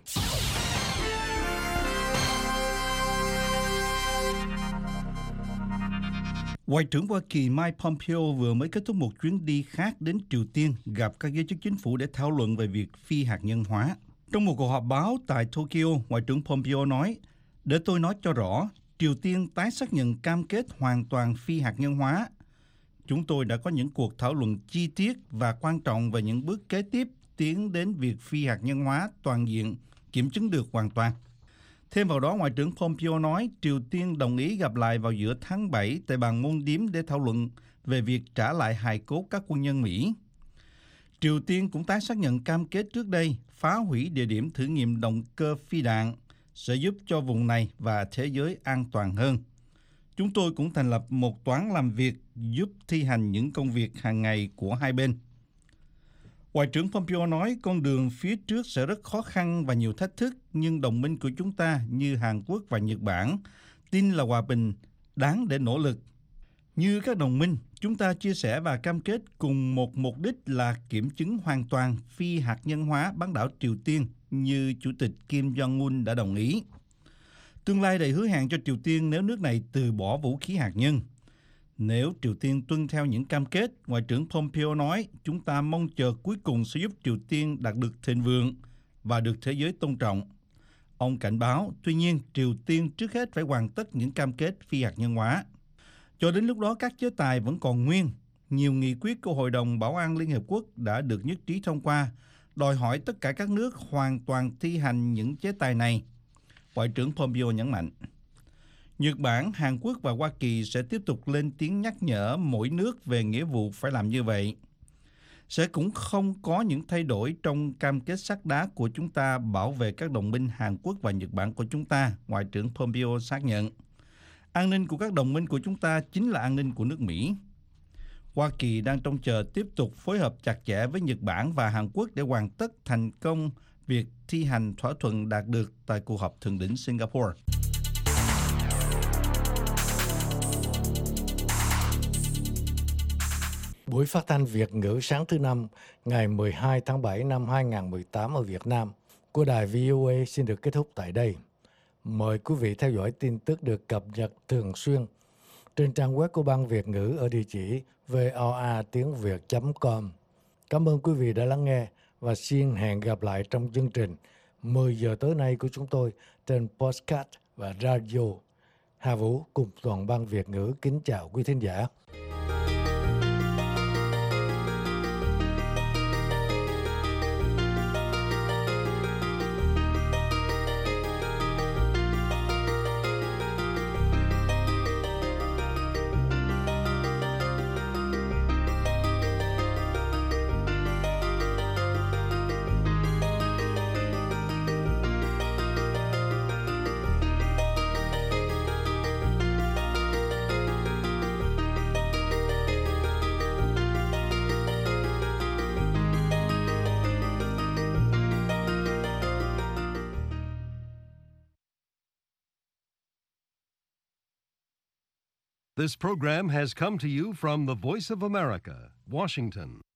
Ngoại trưởng Hoa Kỳ Mike Pompeo vừa mới kết thúc một chuyến đi khác đến Triều Tiên, gặp các giới chức chính phủ để thảo luận về việc phi hạt nhân hóa. Trong một cuộc họp báo tại Tokyo, Ngoại trưởng Pompeo nói, để tôi nói cho rõ, Triều Tiên tái xác nhận cam kết hoàn toàn phi hạt nhân hóa. Chúng tôi đã có những cuộc thảo luận chi tiết và quan trọng về những bước kế tiếp tiến đến việc phi hạt nhân hóa toàn diện, kiểm chứng được hoàn toàn. Thêm vào đó, Ngoại trưởng Pompeo nói Triều Tiên đồng ý gặp lại vào giữa tháng bảy tại bàn môn điếm để thảo luận về việc trả lại hài cốt các quân nhân Mỹ. Triều Tiên cũng tái xác nhận cam kết trước đây phá hủy địa điểm thử nghiệm động cơ phi đạn sẽ giúp cho vùng này và thế giới an toàn hơn. Chúng tôi cũng thành lập một toán làm việc giúp thi hành những công việc hàng ngày của hai bên. Ngoại trưởng Pompeo nói con đường phía trước sẽ rất khó khăn và nhiều thách thức, nhưng đồng minh của chúng ta như Hàn Quốc và Nhật Bản tin là hòa bình đáng để nỗ lực. Như các đồng minh, chúng ta chia sẻ và cam kết cùng một mục đích là kiểm chứng hoàn toàn phi hạt nhân hóa bán đảo Triều Tiên như Chủ tịch Kim Jong-un đã đồng ý. Tương lai đầy hứa hẹn cho Triều Tiên nếu nước này từ bỏ vũ khí hạt nhân. Nếu Triều Tiên tuân theo những cam kết, Ngoại trưởng Pompeo nói chúng ta mong chờ cuối cùng sẽ giúp Triều Tiên đạt được thịnh vượng và được thế giới tôn trọng. Ông cảnh báo, tuy nhiên Triều Tiên trước hết phải hoàn tất những cam kết phi hạt nhân hóa. Cho đến lúc đó các chế tài vẫn còn nguyên. Nhiều nghị quyết của Hội đồng Bảo an Liên Hợp Quốc đã được nhất trí thông qua, đòi hỏi tất cả các nước hoàn toàn thi hành những chế tài này. Ngoại trưởng Pompeo nhấn mạnh. Nhật Bản, Hàn Quốc và Hoa Kỳ sẽ tiếp tục lên tiếng nhắc nhở mỗi nước về nghĩa vụ phải làm như vậy. Sẽ cũng không có những thay đổi trong cam kết sắt đá của chúng ta bảo vệ các đồng minh Hàn Quốc và Nhật Bản của chúng ta, Ngoại trưởng Pompeo xác nhận. An ninh của các đồng minh của chúng ta chính là an ninh của nước Mỹ. Hoa Kỳ đang trông chờ tiếp tục phối hợp chặt chẽ với Nhật Bản và Hàn Quốc để hoàn tất thành công việc thi hành thỏa thuận đạt được tại cuộc họp thượng đỉnh Singapore. Buổi phát thanh Việt ngữ sáng thứ Năm, ngày mười hai tháng bảy năm hai nghìn không trăm mười tám ở Việt Nam của đài vê o a xin được kết thúc tại đây. Mời quý vị theo dõi tin tức được cập nhật thường xuyên trên trang web của Ban Việt ngữ ở địa chỉ voa tiếng việt chấm com. Cảm ơn quý vị đã lắng nghe và xin hẹn gặp lại trong chương trình mười giờ tối nay của chúng tôi trên podcast và radio. Hà Vũ cùng toàn Ban Việt ngữ kính chào quý thính giả. This program has come to you from the Voice of America, Washington.